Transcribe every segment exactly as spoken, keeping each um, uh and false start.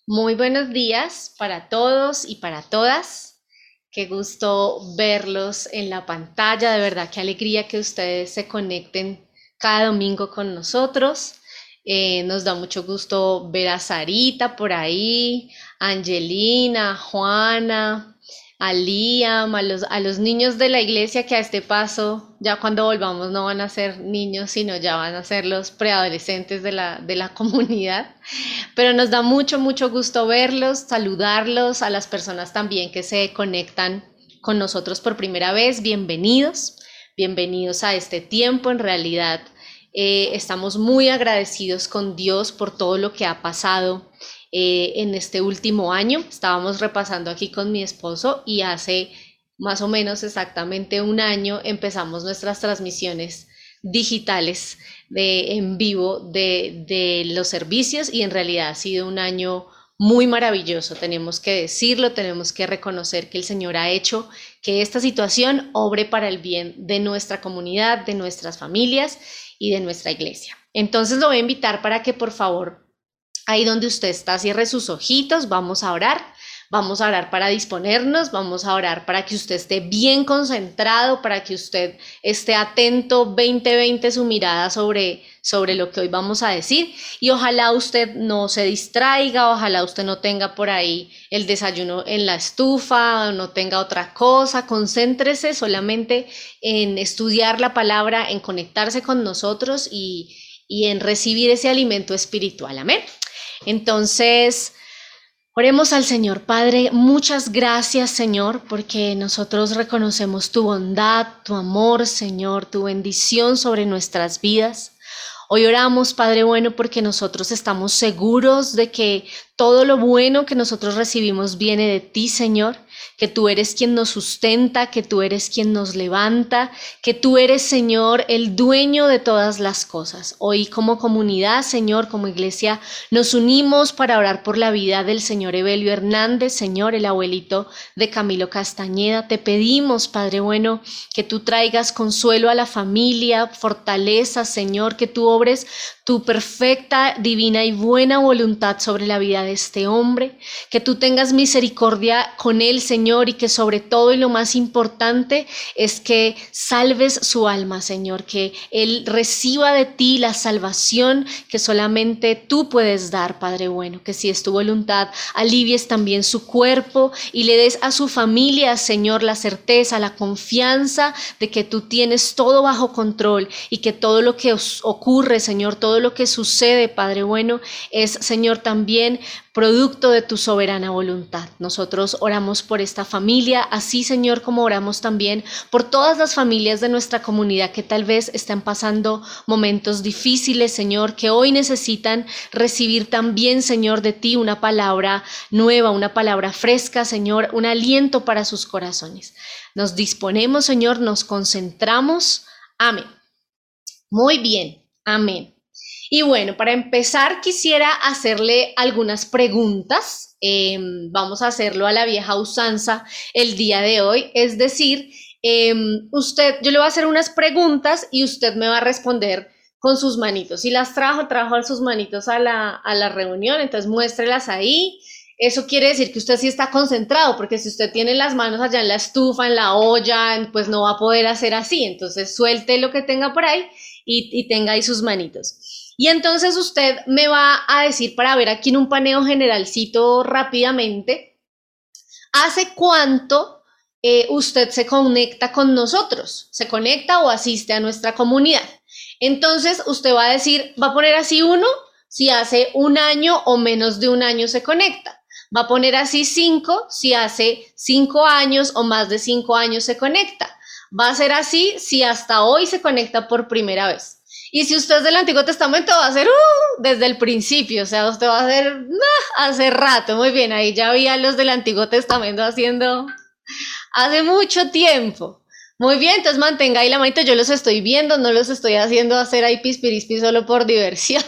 Muy buenos días para todos y para todas. Qué gusto verlos en la pantalla. De verdad, qué alegría que ustedes se conecten cada domingo con nosotros. Eh, nos da mucho gusto ver a Sarita por ahí, a Angelina, a Juana, a Liam, a los, a los niños de la iglesia que a este paso, ya cuando volvamos no van a ser niños, sino ya van a ser los preadolescentes de la, de la comunidad. Pero nos da mucho, mucho gusto verlos, saludarlos, a las personas también que se conectan con nosotros por primera vez. Bienvenidos, bienvenidos a este tiempo. En realidad, eh, estamos muy agradecidos con Dios por todo lo que ha pasado eh, en este último año. Estábamos repasando aquí con mi esposo y hace más o menos exactamente un año empezamos nuestras transmisiones digitales de, en vivo de, de los servicios y en realidad ha sido un año muy maravilloso. Tenemos que decirlo, tenemos que reconocer que el Señor ha hecho que esta situación obre para el bien de nuestra comunidad, de nuestras familias y de nuestra iglesia. Entonces lo voy a invitar para que por favor, ahí donde usted está, cierre sus ojitos, vamos a orar. Vamos a orar para disponernos, vamos a orar para que usted esté bien concentrado, para que usted esté atento, veinte veinte su mirada sobre, sobre lo que hoy vamos a decir y ojalá usted no se distraiga, ojalá usted no tenga por ahí el desayuno en la estufa, no tenga otra cosa, concéntrese solamente en estudiar la palabra, en conectarse con nosotros y, y en recibir ese alimento espiritual, amén. Entonces, oremos al Señor. Padre, muchas gracias, Señor, porque nosotros reconocemos tu bondad, tu amor, Señor, tu bendición sobre nuestras vidas. Hoy oramos, Padre bueno, porque nosotros estamos seguros de que todo lo bueno que nosotros recibimos viene de ti, Señor, que tú eres quien nos sustenta, que tú eres quien nos levanta, que tú eres, Señor, el dueño de todas las cosas. Hoy como comunidad, Señor, como iglesia, nos unimos para orar por la vida del señor Evelio Hernández, Señor, el abuelito de Camilo Castañeda. Te pedimos, Padre bueno, que tú traigas consuelo a la familia, fortaleza, Señor, que tú obres tu perfecta, divina y buena voluntad sobre la vida de este hombre, que tú tengas misericordia con él, Señor, y que sobre todo y lo más importante es que salves su alma, Señor, que él reciba de ti la salvación que solamente tú puedes dar, Padre bueno, que si es tu voluntad, alivies también su cuerpo y le des a su familia, Señor, la certeza, la confianza de que tú tienes todo bajo control y que todo lo que os ocurre, Señor, todo lo que sucede, Padre bueno, es, Señor, también producto de tu soberana voluntad. Nosotros oramos por esta familia, así, Señor, como oramos también por todas las familias de nuestra comunidad que tal vez están pasando momentos difíciles, Señor, que hoy necesitan recibir también, Señor, de ti una palabra nueva, una palabra fresca, Señor, un aliento para sus corazones. Nos disponemos, Señor, nos concentramos. Amén. Muy bien. Amén. Y bueno, para empezar quisiera hacerle algunas preguntas. Eh, vamos a hacerlo a la vieja usanza el día de hoy. Es decir, eh, usted, yo le voy a hacer unas preguntas y usted me va a responder con sus manitos. Si las trajo, trajo sus manitos a la, a la reunión, entonces muéstrelas ahí. Eso quiere decir que usted sí está concentrado, porque si usted tiene las manos allá en la estufa, en la olla, pues no va a poder hacer así. Entonces suelte lo que tenga por ahí y, y tenga ahí sus manitos. Y entonces usted me va a decir, para ver aquí en un paneo generalcito rápidamente, ¿hace cuánto eh, usted se conecta con nosotros? ¿Se conecta o asiste a nuestra comunidad? Entonces usted va a decir, va a poner así uno, si hace un año o menos de un año se conecta. Va a poner así cinco, si hace cinco años o más de cinco años se conecta. Va a ser así si hasta hoy se conecta por primera vez. Y si usted es del Antiguo Testamento, va a ser uh, desde el principio, o sea, usted va a hacer nah, hace rato, muy bien, ahí ya había los del Antiguo Testamento haciendo hace mucho tiempo. Muy bien, entonces mantenga ahí la manito, yo los estoy viendo, no los estoy haciendo hacer ahí pispirispis solo por diversión.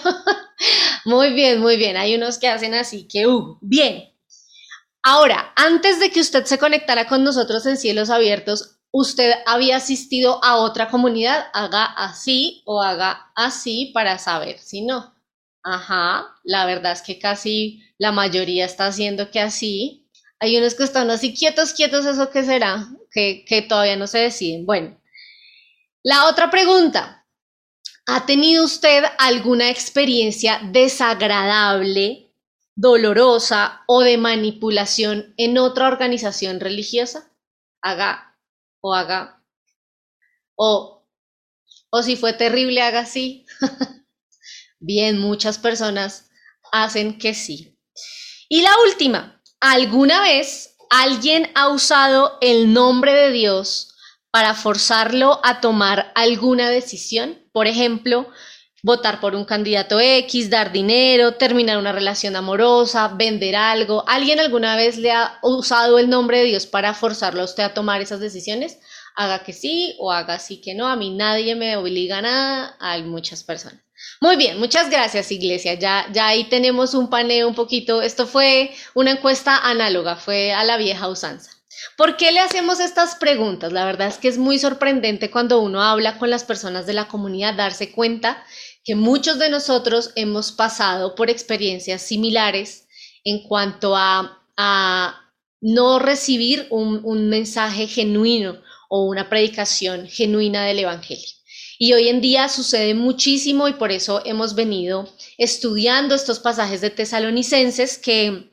Muy bien, muy bien, hay unos que hacen así que, uh, bien. Ahora, antes de que usted se conectara con nosotros en Cielos Abiertos, ¿usted había asistido a otra comunidad? Haga así o haga así para saber si no. Ajá, la verdad es que casi la mayoría está haciendo que así. Hay unos que están así quietos, quietos, ¿eso qué será? Que, que todavía no se deciden. Bueno, la otra pregunta. ¿Ha tenido usted alguna experiencia desagradable, dolorosa o de manipulación en otra organización religiosa? Haga o haga o, o si fue terrible, haga sí. Bien, muchas personas hacen que sí. Y la última, ¿alguna vez alguien ha usado el nombre de Dios para forzarlo a tomar alguna decisión? Por ejemplo, votar por un candidato X, dar dinero, terminar una relación amorosa, vender algo. ¿Alguien alguna vez le ha usado el nombre de Dios para forzarlo a usted a tomar esas decisiones? Haga que sí o haga sí que no. A mí nadie me obliga a nada, hay muchas personas. Muy bien, muchas gracias, Iglesia. Ya, ya ahí tenemos un paneo un poquito. Esto fue una encuesta análoga, fue a la vieja usanza. ¿Por qué le hacemos estas preguntas? La verdad es que es muy sorprendente cuando uno habla con las personas de la comunidad darse cuenta que muchos de nosotros hemos pasado por experiencias similares en cuanto a, a no recibir un, un mensaje genuino o una predicación genuina del Evangelio. Y hoy en día sucede muchísimo y por eso hemos venido estudiando estos pasajes de Tesalonicenses que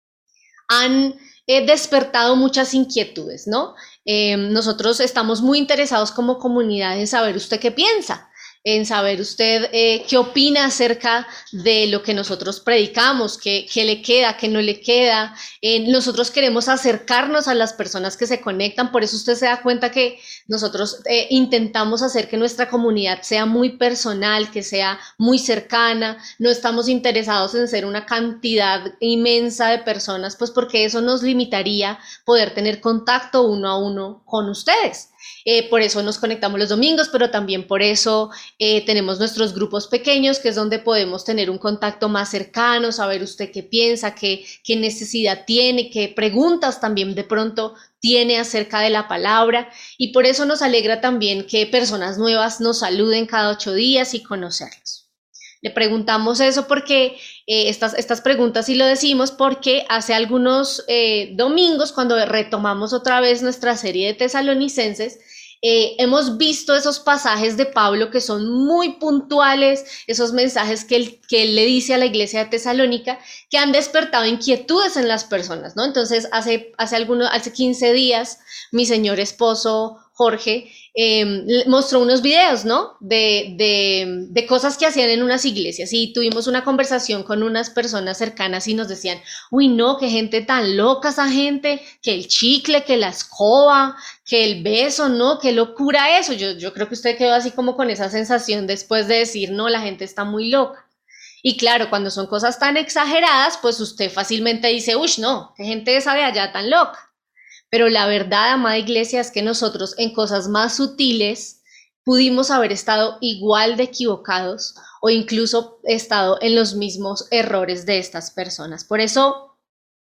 han eh, despertado muchas inquietudes, ¿no? Eh, nosotros estamos muy interesados como comunidad en saber usted qué piensa, en saber usted eh, qué opina acerca de lo que nosotros predicamos, qué, qué le queda, qué no le queda. Eh, nosotros queremos acercarnos a las personas que se conectan, por eso usted se da cuenta que nosotros eh, intentamos hacer que nuestra comunidad sea muy personal, que sea muy cercana, no estamos interesados en ser una cantidad inmensa de personas, pues porque eso nos limitaría poder tener contacto uno a uno con ustedes. Eh, por eso nos conectamos los domingos, pero también por eso eh, tenemos nuestros grupos pequeños, que es donde podemos tener un contacto más cercano, saber usted qué piensa, qué, qué necesidad tiene, qué preguntas también de pronto tiene acerca de la palabra. Y por eso nos alegra también que personas nuevas nos saluden cada ocho días y conocerlos. Le preguntamos eso porque eh, estas, estas preguntas sí lo decimos porque hace algunos eh, domingos, cuando retomamos otra vez nuestra serie de tesalonicenses, eh, hemos visto esos pasajes de Pablo que son muy puntuales, esos mensajes que él, que él le dice a la iglesia de Tesalónica, que han despertado inquietudes en las personas, ¿no? Entonces, hace, hace, algunos, hace quince días, mi señor esposo Jorge eh, mostró unos videos, ¿no? De, de, de cosas que hacían en unas iglesias y tuvimos una conversación con unas personas cercanas y nos decían, uy, no, qué gente tan loca esa gente, que el chicle, que la escoba, que el beso, ¿no? Qué locura eso. Yo, yo creo que usted quedó así como con esa sensación después de decir, no, la gente está muy loca. Y claro, cuando son cosas tan exageradas, pues usted fácilmente dice, uy, no, qué gente esa de allá tan loca. Pero la verdad, amada iglesia, es que nosotros en cosas más sutiles pudimos haber estado igual de equivocados o incluso estado en los mismos errores de estas personas. Por eso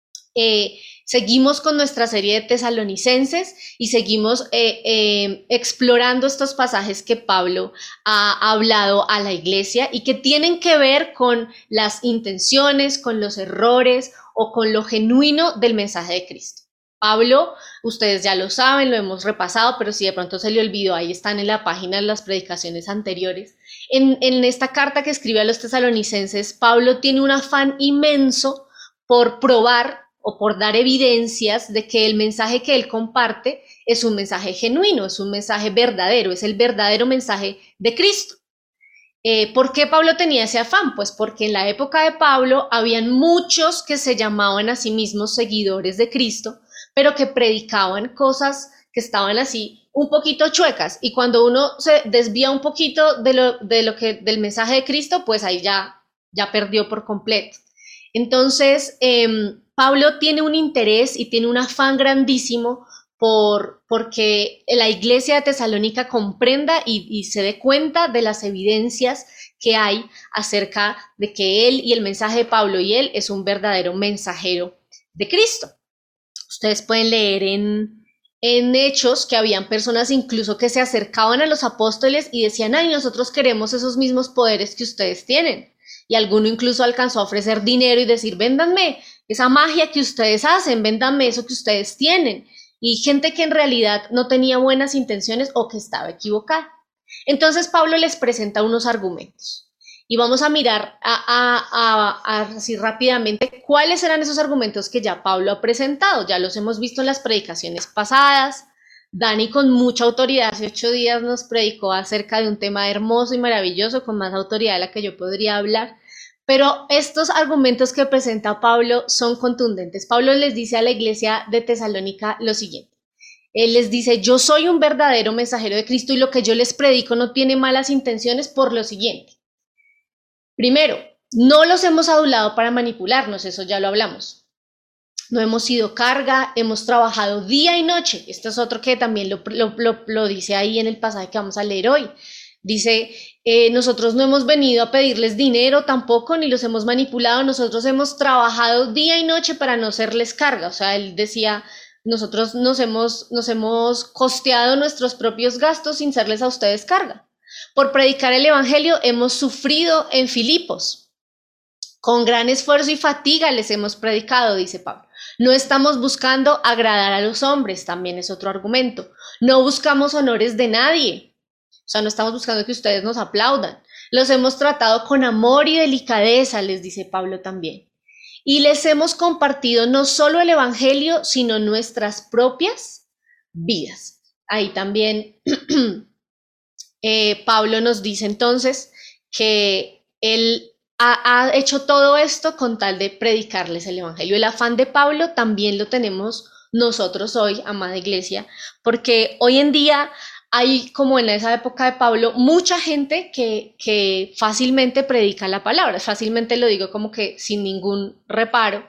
eh, seguimos con nuestra serie de tesalonicenses y seguimos eh, eh, explorando estos pasajes que Pablo ha hablado a la iglesia y que tienen que ver con las intenciones, con los errores o con lo genuino del mensaje de Cristo. Pablo, ustedes ya lo saben, lo hemos repasado, pero si de pronto se le olvidó, ahí están en la página de las predicaciones anteriores. En, en esta carta que escribe a los tesalonicenses, Pablo tiene un afán inmenso por probar o por dar evidencias de que el mensaje que él comparte es un mensaje genuino, es un mensaje verdadero, es el verdadero mensaje de Cristo. Eh, ¿Por qué Pablo tenía ese afán? Pues porque en la época de Pablo habían muchos que se llamaban a sí mismos seguidores de Cristo, pero que predicaban cosas que estaban así un poquito chuecas. Y cuando uno se desvía un poquito de lo, de lo que, del mensaje de Cristo, pues ahí ya, ya perdió por completo. Entonces, eh, Pablo tiene un interés y tiene un afán grandísimo por, porque la iglesia de Tesalónica comprenda y, y se dé cuenta de las evidencias que hay acerca de que él y el mensaje de Pablo y él es un verdadero mensajero de Cristo. Ustedes pueden leer en, en Hechos que habían personas incluso que se acercaban a los apóstoles y decían, ay, nosotros queremos esos mismos poderes que ustedes tienen. y alguno incluso alcanzó a ofrecer dinero y decir, véndanme esa magia que ustedes hacen, véndanme eso que ustedes tienen. Y gente que en realidad no tenía buenas intenciones o que estaba equivocada. Entonces Pablo les presenta unos argumentos. Y vamos a mirar a, a, a, a, así rápidamente cuáles eran esos argumentos que ya Pablo ha presentado. Ya los hemos visto en las predicaciones pasadas. Dani con mucha autoridad hace ocho días nos predicó acerca de un tema hermoso y maravilloso, con más autoridad de la que yo podría hablar. Pero estos argumentos que presenta Pablo son contundentes. Pablo les dice a la iglesia de Tesalónica lo siguiente. Él les dice, yo soy un verdadero mensajero de Cristo y lo que yo les predico no tiene malas intenciones por lo siguiente. Primero, no los hemos adulado para manipularnos, eso ya lo hablamos. No hemos sido carga, hemos trabajado día y noche. Esto es otro que también lo, lo, lo, lo dice ahí en el pasaje que vamos a leer hoy. Dice, eh, nosotros no hemos venido a pedirles dinero tampoco, ni los hemos manipulado, nosotros hemos trabajado día y noche para no serles carga. O sea, él decía, nosotros nos hemos, nos hemos costeado nuestros propios gastos sin serles a ustedes carga. Por predicar el evangelio hemos sufrido en Filipos. Con gran esfuerzo y fatiga les hemos predicado, dice Pablo. No estamos buscando agradar a los hombres, también es otro argumento. No buscamos honores de nadie. O sea, no estamos buscando que ustedes nos aplaudan. Los hemos tratado con amor y delicadeza, les dice Pablo también. Y les hemos compartido no solo el evangelio, sino nuestras propias vidas. Ahí también eh, Pablo nos dice entonces que él ha, ha hecho todo esto con tal de predicarles el evangelio. El afán de Pablo también lo tenemos nosotros hoy, amada iglesia, porque hoy en día hay, como en esa época de Pablo, mucha gente que, que fácilmente predica la palabra, fácilmente lo digo como que sin ningún reparo,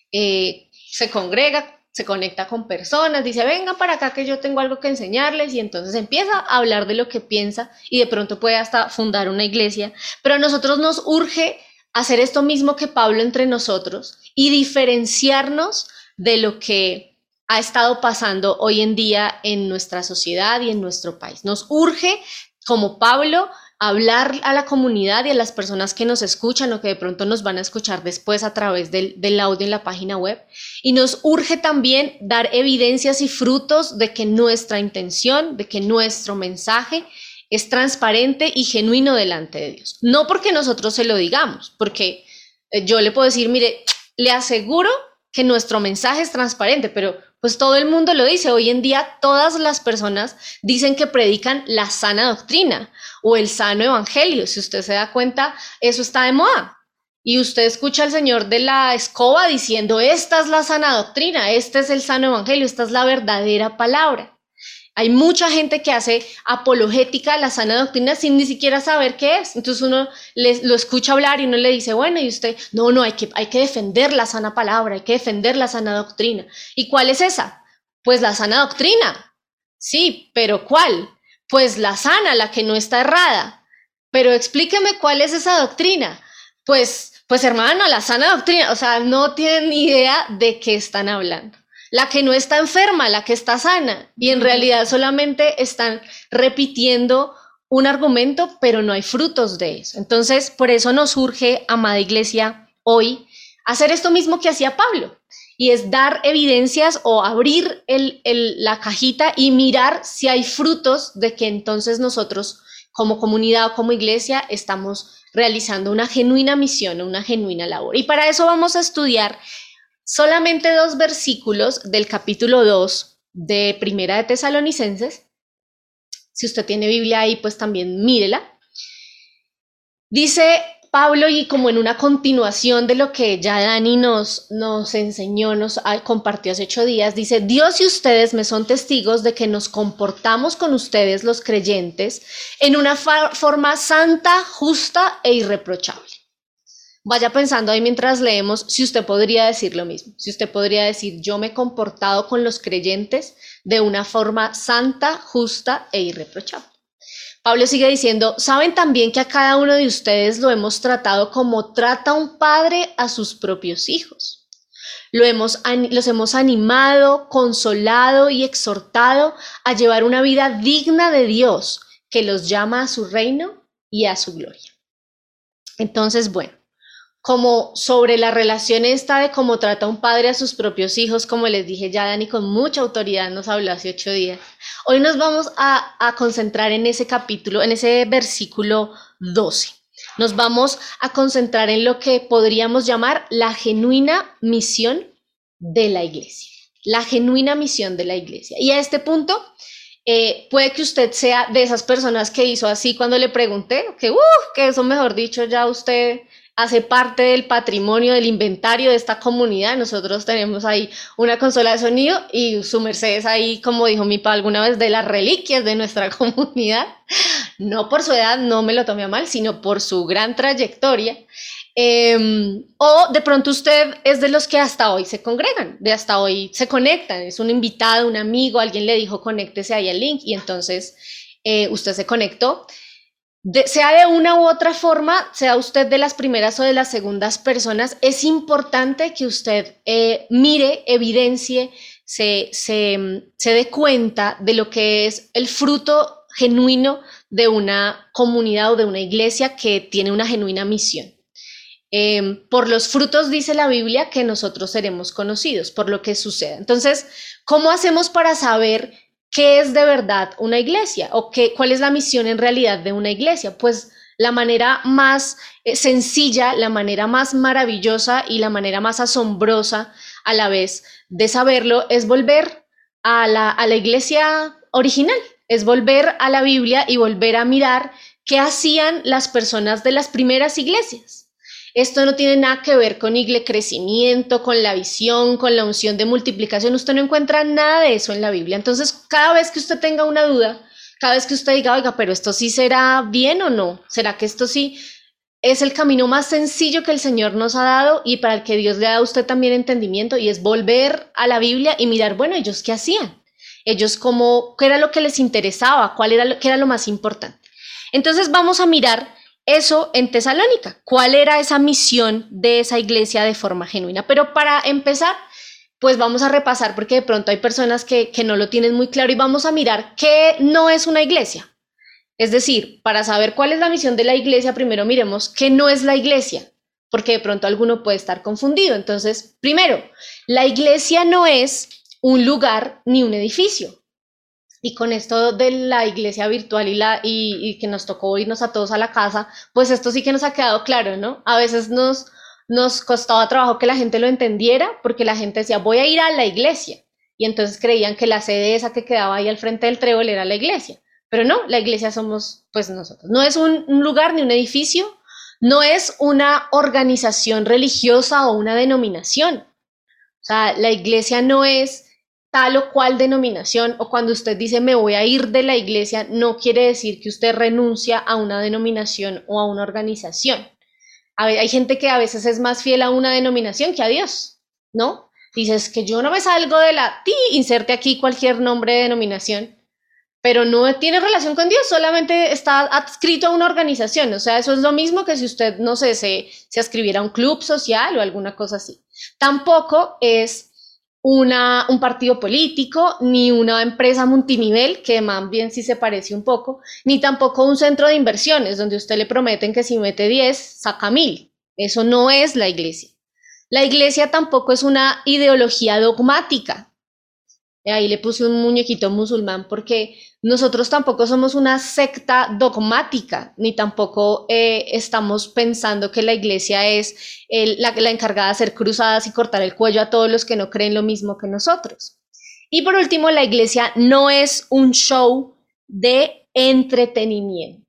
eh, se congrega, se conecta con personas, dice, vengan para acá que yo tengo algo que enseñarles, y entonces empieza a hablar de lo que piensa y de pronto puede hasta fundar una iglesia, pero a nosotros nos urge hacer esto mismo que Pablo entre nosotros y diferenciarnos de lo que ha estado pasando hoy en día en nuestra sociedad y en nuestro país. Nos urge, como Pablo, hablar a la comunidad y a las personas que nos escuchan o que de pronto nos van a escuchar después a través del, del audio en la página web. Y nos urge también dar evidencias y frutos de que nuestra intención, de que nuestro mensaje es transparente y genuino delante de Dios. No porque nosotros se lo digamos, porque yo le puedo decir, mire, le aseguro que nuestro mensaje es transparente, pero pues todo el mundo lo dice. Hoy en día todas las personas dicen que predican la sana doctrina o el sano evangelio. Si usted se da cuenta, eso está de moda. Y usted escucha al señor de la escoba diciendo, esta es la sana doctrina, este es el sano evangelio, esta es la verdadera palabra. Hay mucha gente que hace apologética a la sana doctrina sin ni siquiera saber qué es. Entonces uno le, lo escucha hablar y uno le dice, bueno, y usted, no, no, hay que, hay que defender la sana palabra, hay que defender la sana doctrina. ¿Y cuál es esa? Pues la sana doctrina. Sí, pero ¿cuál? Pues la sana, la que no está errada. Pero explíqueme cuál es esa doctrina. Pues, pues hermano, la sana doctrina, o sea, no tienen ni idea de qué están hablando. La que no está enferma, la que está sana, y en realidad solamente están repitiendo un argumento, pero no hay frutos de eso. Entonces, por eso nos urge, amada iglesia, hoy, hacer esto mismo que hacía Pablo, y es dar evidencias o abrir el, el, la cajita y mirar si hay frutos de que entonces nosotros, como comunidad o como iglesia, estamos realizando una genuina misión, una genuina labor. Y para eso vamos a estudiar solamente dos versículos del capítulo dos de Primera de Tesalonicenses. Si usted tiene Biblia ahí, pues también mírela. Dice Pablo, y como en una continuación de lo que ya Dani nos, nos enseñó, nos compartió hace ocho días, dice, Dios y ustedes me son testigos de que nos comportamos con ustedes los creyentes en una forma santa, justa e irreprochable. Vaya pensando ahí mientras leemos si usted podría decir lo mismo, si usted podría decir, yo me he comportado con los creyentes de una forma santa, justa e irreprochable. Pablo sigue diciendo, saben también que a cada uno de ustedes lo hemos tratado como trata un padre a sus propios hijos. Lo hemos, los hemos animado, consolado y exhortado a llevar una vida digna de Dios, que los llama a su reino y a su gloria. Entonces, bueno, como sobre la relación esta de cómo trata un padre a sus propios hijos, como les dije ya, Dani con mucha autoridad nos habló hace ocho días. Hoy nos vamos a, a concentrar en ese capítulo, en ese versículo doce. Nos vamos a concentrar en lo que podríamos llamar la genuina misión de la iglesia. La genuina misión de la iglesia. Y a este punto, eh, puede que usted sea de esas personas que hizo así cuando le pregunté, que, uh, que eso mejor dicho ya usted hace parte del patrimonio, del inventario de esta comunidad. Nosotros tenemos ahí una consola de sonido y su merced es ahí, como dijo mi papá alguna vez, de las reliquias de nuestra comunidad. No por su edad, no me lo tomé a mal, sino por su gran trayectoria. Eh, o de pronto usted es de los que hasta hoy se congregan, de hasta hoy se conectan, es un invitado, un amigo, alguien le dijo conéctese ahí al link y entonces eh, usted se conectó. De, sea de una u otra forma, sea usted de las primeras o de las segundas personas, es importante que usted eh, mire, evidencie, se, se, se dé cuenta de lo que es el fruto genuino de una comunidad o de una iglesia que tiene una genuina misión. Eh, por los frutos dice la Biblia que nosotros seremos conocidos, por lo que suceda. Entonces, ¿cómo hacemos para saber qué es de verdad una iglesia o qué, cuál es la misión en realidad de una iglesia? Pues la manera más eh, sencilla, la manera más maravillosa y la manera más asombrosa a la vez de saberlo es volver a la, a la iglesia original, es volver a la Biblia y volver a mirar qué hacían las personas de las primeras iglesias. Esto no tiene nada que ver con igle crecimiento, con la visión, con la unción de multiplicación. Usted no encuentra nada de eso en la Biblia. Entonces, cada vez que usted tenga una duda, cada vez que usted diga, oiga, pero esto sí será bien o no, ¿será que esto sí es el camino más sencillo que el Señor nos ha dado y para el que Dios le ha dado a usted también entendimiento? Y es volver a la Biblia y mirar, bueno, ellos qué hacían, ellos cómo, qué era lo que les interesaba, cuál era lo, qué era lo más importante. Entonces vamos a mirar eso en Tesalónica, cuál era esa misión de esa iglesia de forma genuina. Pero para empezar, pues vamos a repasar porque de pronto hay personas que, que no lo tienen muy claro y vamos a mirar qué no es una iglesia. Es decir, para saber cuál es la misión de la iglesia, primero miremos qué no es la iglesia, porque de pronto alguno puede estar confundido. Entonces, primero, la iglesia no es un lugar ni un edificio. Y con esto de la iglesia virtual y, la, y, y que nos tocó irnos a todos a la casa, pues esto sí que nos ha quedado claro, ¿no? A veces nos, nos costaba trabajo que la gente lo entendiera porque la gente decía, voy a ir a la iglesia. Y entonces creían que la sede esa que quedaba ahí al frente del trébol era la iglesia. Pero no, la iglesia somos pues nosotros. No es un, un lugar ni un edificio, no es una organización religiosa o una denominación. O sea, la iglesia no es tal o cual denominación, o cuando usted dice me voy a ir de la iglesia, no quiere decir que usted renuncia a una denominación o a una organización. A ver, hay gente que a veces es más fiel a una denominación que a Dios, ¿no? Dices que yo no me salgo de la, ti, inserte aquí cualquier nombre de denominación, pero no tiene relación con Dios, solamente está adscrito a una organización. O sea, eso es lo mismo que si usted, no sé, se, se ascribiera a un club social o alguna cosa así. Tampoco es una, un partido político, ni una empresa multinivel, que más bien sí se parece un poco, ni tampoco un centro de inversiones, donde usted le prometen que si mete diez, saca mil. Eso no es la iglesia. La iglesia tampoco es una ideología dogmática. Ahí le puse un muñequito musulmán porque nosotros tampoco somos una secta dogmática, ni tampoco eh, estamos pensando que la iglesia es el, la, la encargada de hacer cruzadas y cortar el cuello a todos los que no creen lo mismo que nosotros. Y por último, la iglesia no es un show de entretenimiento.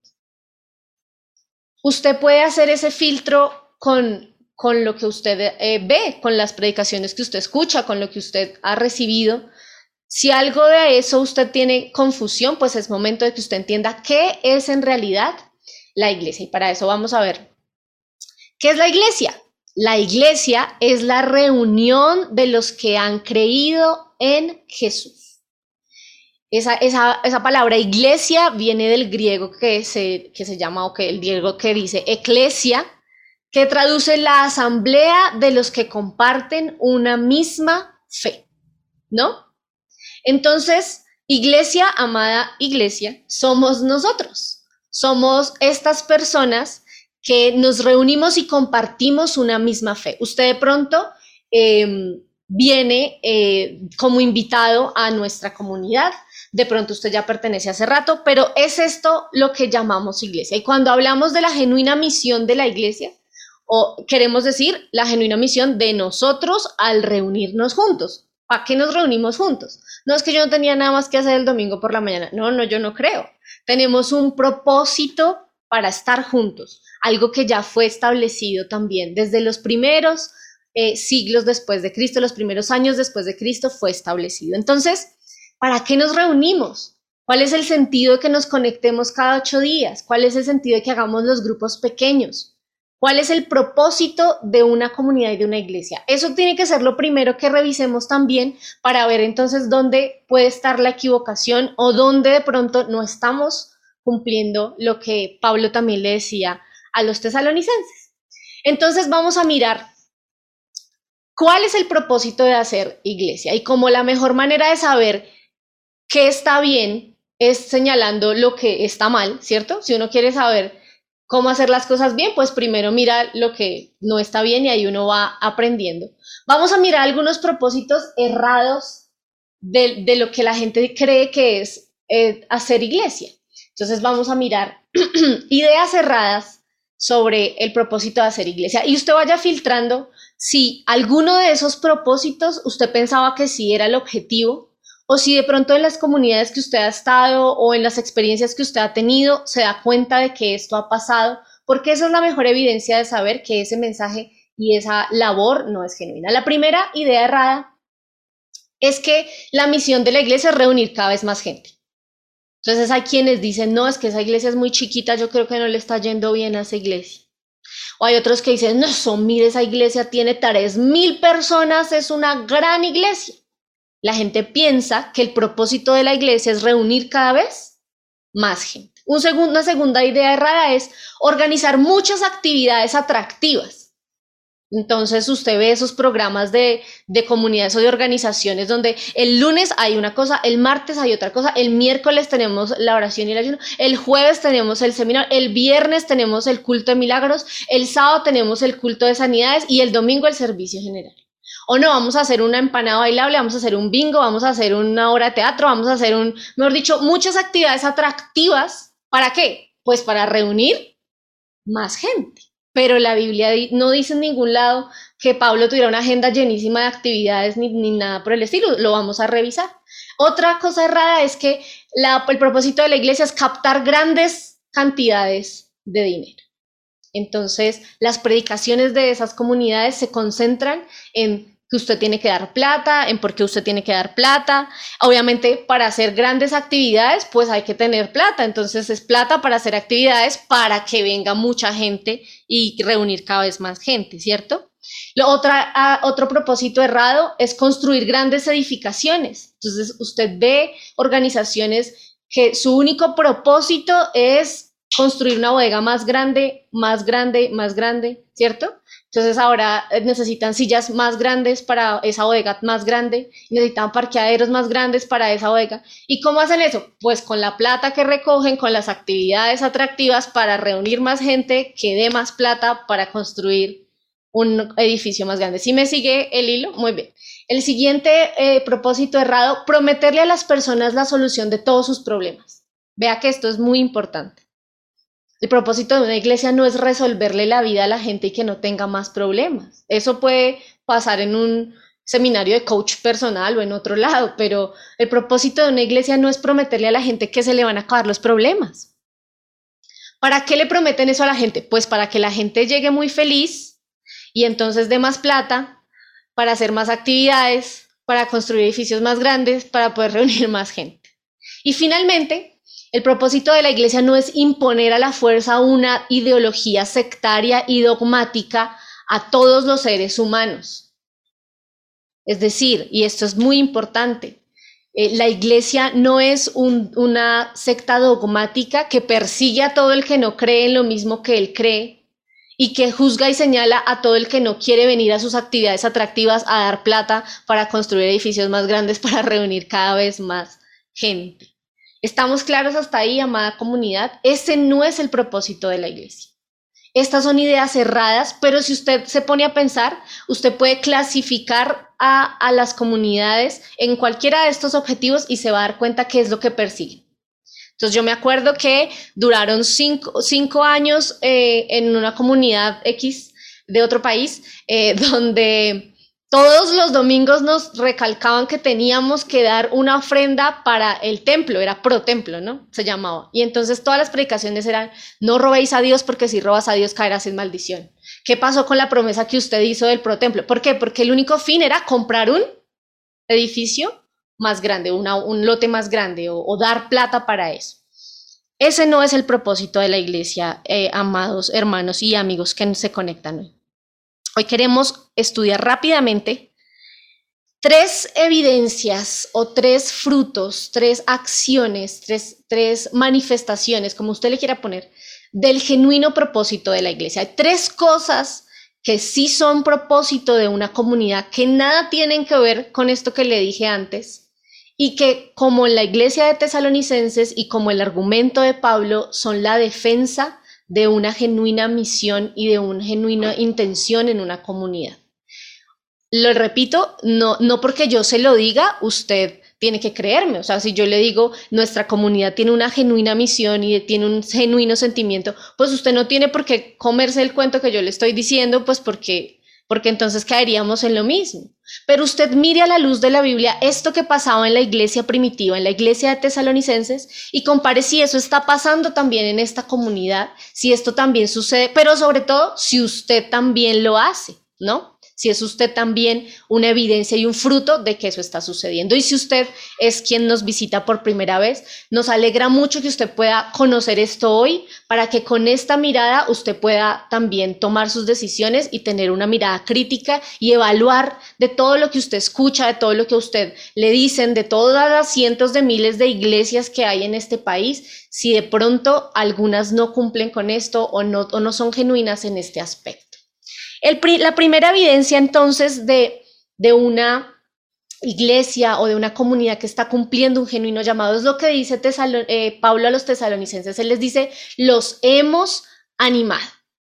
Usted puede hacer ese filtro con, con lo que usted eh, ve, con las predicaciones que usted escucha, con lo que usted ha recibido. Si algo de eso usted tiene confusión, pues es momento de que usted entienda qué es en realidad la iglesia. Y para eso vamos a ver, ¿qué es la iglesia? La iglesia es la reunión de los que han creído en Jesús. Esa, esa, esa palabra iglesia viene del griego que se, que se llama, o que el griego que dice eclesia, que traduce la asamblea de los que comparten una misma fe, ¿no? Entonces, iglesia, amada iglesia, somos nosotros. Somos estas personas que nos reunimos y compartimos una misma fe. Usted de pronto eh, viene eh, como invitado a nuestra comunidad, de pronto usted ya pertenece hace rato, pero es esto lo que llamamos iglesia. Y cuando hablamos de la genuina misión de la iglesia, o queremos decir la genuina misión de nosotros al reunirnos juntos. ¿Para qué nos reunimos juntos? No es que yo no tenía nada más que hacer el domingo por la mañana. No, no, yo no creo. Tenemos un propósito para estar juntos, algo que ya fue establecido también desde los primeros eh, siglos después de Cristo, los primeros años después de Cristo fue establecido. Entonces, ¿para qué nos reunimos? ¿Cuál es el sentido de que nos conectemos cada ocho días? ¿Cuál es el sentido de que hagamos los grupos pequeños? ¿Cuál es el propósito de una comunidad y de una iglesia? Eso tiene que ser lo primero que revisemos también para ver entonces dónde puede estar la equivocación o dónde de pronto no estamos cumpliendo lo que Pablo también le decía a los tesalonicenses. Entonces vamos a mirar cuál es el propósito de hacer iglesia y como la mejor manera de saber qué está bien es señalando lo que está mal, ¿cierto? Si uno quiere saber cómo hacer las cosas bien, pues primero mira lo que no está bien y ahí uno va aprendiendo. Vamos a mirar algunos propósitos errados de, de lo que la gente cree que es eh, hacer iglesia. Entonces vamos a mirar ideas erradas sobre el propósito de hacer iglesia y usted vaya filtrando si alguno de esos propósitos usted pensaba que sí era el objetivo o si de pronto en las comunidades que usted ha estado o en las experiencias que usted ha tenido se da cuenta de que esto ha pasado, porque esa es la mejor evidencia de saber que ese mensaje y esa labor no es genuina. La primera idea errada es que la misión de la iglesia es reunir cada vez más gente. Entonces hay quienes dicen, no, es que esa iglesia es muy chiquita, yo creo que no le está yendo bien a esa iglesia. O hay otros que dicen, no, eso, mire, esa iglesia tiene tres mil personas, es una gran iglesia. La gente piensa que el propósito de la iglesia es reunir cada vez más gente. Un segundo, una segunda idea errada es organizar muchas actividades atractivas. Entonces usted ve esos programas de, de comunidades o de organizaciones donde el lunes hay una cosa, el martes hay otra cosa, el miércoles tenemos la oración y el ayuno, el jueves tenemos el seminario, el viernes tenemos el culto de milagros, el sábado tenemos el culto de sanidades y el domingo el servicio general. O no, vamos a hacer una empanada bailable, vamos a hacer un bingo, vamos a hacer una obra de teatro, vamos a hacer un, mejor dicho, muchas actividades atractivas. ¿Para qué? Pues para reunir más gente. Pero la Biblia no dice en ningún lado que Pablo tuviera una agenda llenísima de actividades ni, ni nada por el estilo. Lo vamos a revisar. Otra cosa errada es que la, el propósito de la iglesia es captar grandes cantidades de dinero. Entonces, las predicaciones de esas comunidades se concentran en que usted tiene que dar plata, en por qué usted tiene que dar plata. Obviamente, para hacer grandes actividades, pues hay que tener plata. Entonces, es plata para hacer actividades para que venga mucha gente y reunir cada vez más gente, ¿cierto? Lo otra, uh, otro propósito errado es construir grandes edificaciones. Entonces, usted ve organizaciones que su único propósito es construir una bodega más grande, más grande, más grande, ¿cierto? Entonces ahora necesitan sillas más grandes para esa bodega más grande, necesitan parqueaderos más grandes para esa bodega. ¿Y cómo hacen eso? Pues con la plata que recogen, con las actividades atractivas para reunir más gente, que dé más plata para construir un edificio más grande. ¿Sí me sigue el hilo? Muy bien. El siguiente eh, propósito errado, prometerle a las personas la solución de todos sus problemas. Vea que esto es muy importante. El propósito de una iglesia no es resolverle la vida a la gente y que no tenga más problemas. Eso puede pasar en un seminario de coach personal o en otro lado, pero el propósito de una iglesia no es prometerle a la gente que se le van a acabar los problemas. ¿Para qué le prometen eso a la gente? Pues para que la gente llegue muy feliz y entonces dé más plata para hacer más actividades, para construir edificios más grandes, para poder reunir más gente. Y finalmente, el propósito de la iglesia no es imponer a la fuerza una ideología sectaria y dogmática a todos los seres humanos. Es decir, y esto es muy importante, eh, la iglesia no es un, una secta dogmática que persigue a todo el que no cree en lo mismo que él cree y que juzga y señala a todo el que no quiere venir a sus actividades atractivas a dar plata para construir edificios más grandes para reunir cada vez más gente. ¿Estamos claros hasta ahí, amada comunidad? Ese no es el propósito de la iglesia. Estas son ideas erradas, pero si usted se pone a pensar, usted puede clasificar a, a las comunidades en cualquiera de estos objetivos y se va a dar cuenta qué es lo que persiguen. Entonces yo me acuerdo que duraron cinco, cinco años eh, en una comunidad X de otro país, eh, donde todos los domingos nos recalcaban que teníamos que dar una ofrenda para el templo, era pro templo, ¿no? Se llamaba. Y entonces todas las predicaciones eran, no robéis a Dios porque si robas a Dios caerás en maldición. ¿Qué pasó con la promesa que usted hizo del pro templo? ¿Por qué? Porque el único fin era comprar un edificio más grande, una, un lote más grande o, o dar plata para eso. Ese no es el propósito de la iglesia, eh, amados hermanos y amigos que se conectan hoy. Hoy queremos estudiar rápidamente tres evidencias o tres frutos, tres acciones, tres, tres manifestaciones, como usted le quiera poner, del genuino propósito de la iglesia. Hay tres cosas que sí son propósito de una comunidad, que nada tienen que ver con esto que le dije antes, y que como en la iglesia de Tesalonicenses y como el argumento de Pablo son la defensa de una genuina misión y de una genuina intención en una comunidad. Lo repito, no, no porque yo se lo diga, usted tiene que creerme. O sea, si yo le digo, nuestra comunidad tiene una genuina misión y tiene un genuino sentimiento, pues usted no tiene por qué comerse el cuento que yo le estoy diciendo, pues porque, porque entonces caeríamos en lo mismo. Pero usted mire a la luz de la Biblia esto que pasaba en la iglesia primitiva, en la iglesia de Tesalonicenses, y compare si eso está pasando también en esta comunidad, si esto también sucede, pero sobre todo si usted también lo hace, ¿no? Si es usted también una evidencia y un fruto de que eso está sucediendo. Y si usted es quien nos visita por primera vez, nos alegra mucho que usted pueda conocer esto hoy, para que con esta mirada usted pueda también tomar sus decisiones y tener una mirada crítica y evaluar de todo lo que usted escucha, de todo lo que a usted le dicen, de todas las cientos de miles de iglesias que hay en este país, si de pronto algunas no cumplen con esto o no, o no son genuinas en este aspecto. El, la primera evidencia entonces de, de una iglesia o de una comunidad que está cumpliendo un genuino llamado es lo que dice Tesalon, eh, Pablo a los tesalonicenses. Él les dice, los hemos animado.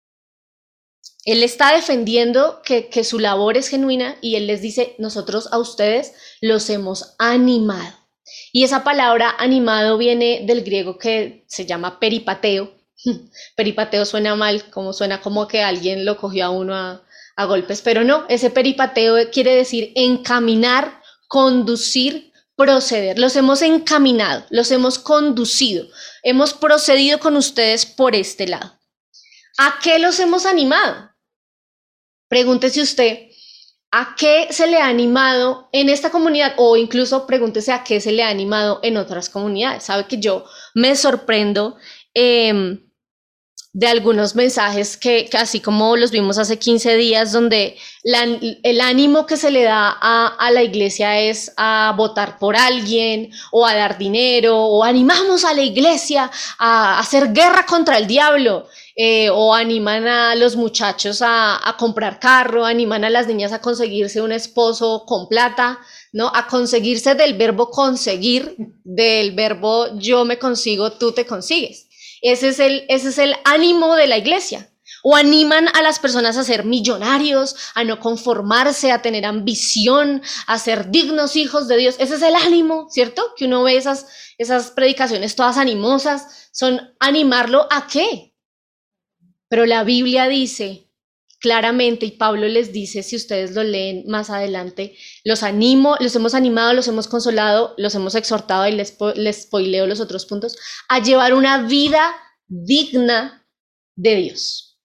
Él está defendiendo que, que su labor es genuina y él les dice, nosotros a ustedes los hemos animado. Y esa palabra animado viene del griego que se llama peripateo. Peripateo suena mal, como suena como que alguien lo cogió a uno a, a golpes, pero no, ese peripateo quiere decir encaminar, conducir, proceder. Los hemos encaminado, los hemos conducido, hemos procedido con ustedes por este lado. ¿A qué los hemos animado? Pregúntese usted, ¿a qué se le ha animado en esta comunidad? O incluso pregúntese a qué se le ha animado en otras comunidades. Sabe que yo me sorprendo eh, de algunos mensajes que, que así como los vimos hace quince días, donde la, el ánimo que se le da a, a la iglesia es a votar por alguien o a dar dinero, o animamos a la iglesia a hacer guerra contra el diablo, eh, o animan a los muchachos a, a comprar carro, animan a las niñas a conseguirse un esposo con plata, ¿no? A conseguirse del verbo conseguir, del verbo yo me consigo, tú te consigues. Ese es el, ese es el ánimo de la iglesia. O animan a las personas a ser millonarios, a no conformarse, a tener ambición, a ser dignos hijos de Dios. Ese es el ánimo, ¿cierto? Que uno ve esas, esas predicaciones todas animosas. Son animarlo ¿a qué? Pero la Biblia dice claramente, y Pablo les dice, si ustedes lo leen más adelante, los animo, los hemos animado, los hemos consolado, los hemos exhortado, y les, les spoileo los otros puntos, a llevar una vida digna de Dios.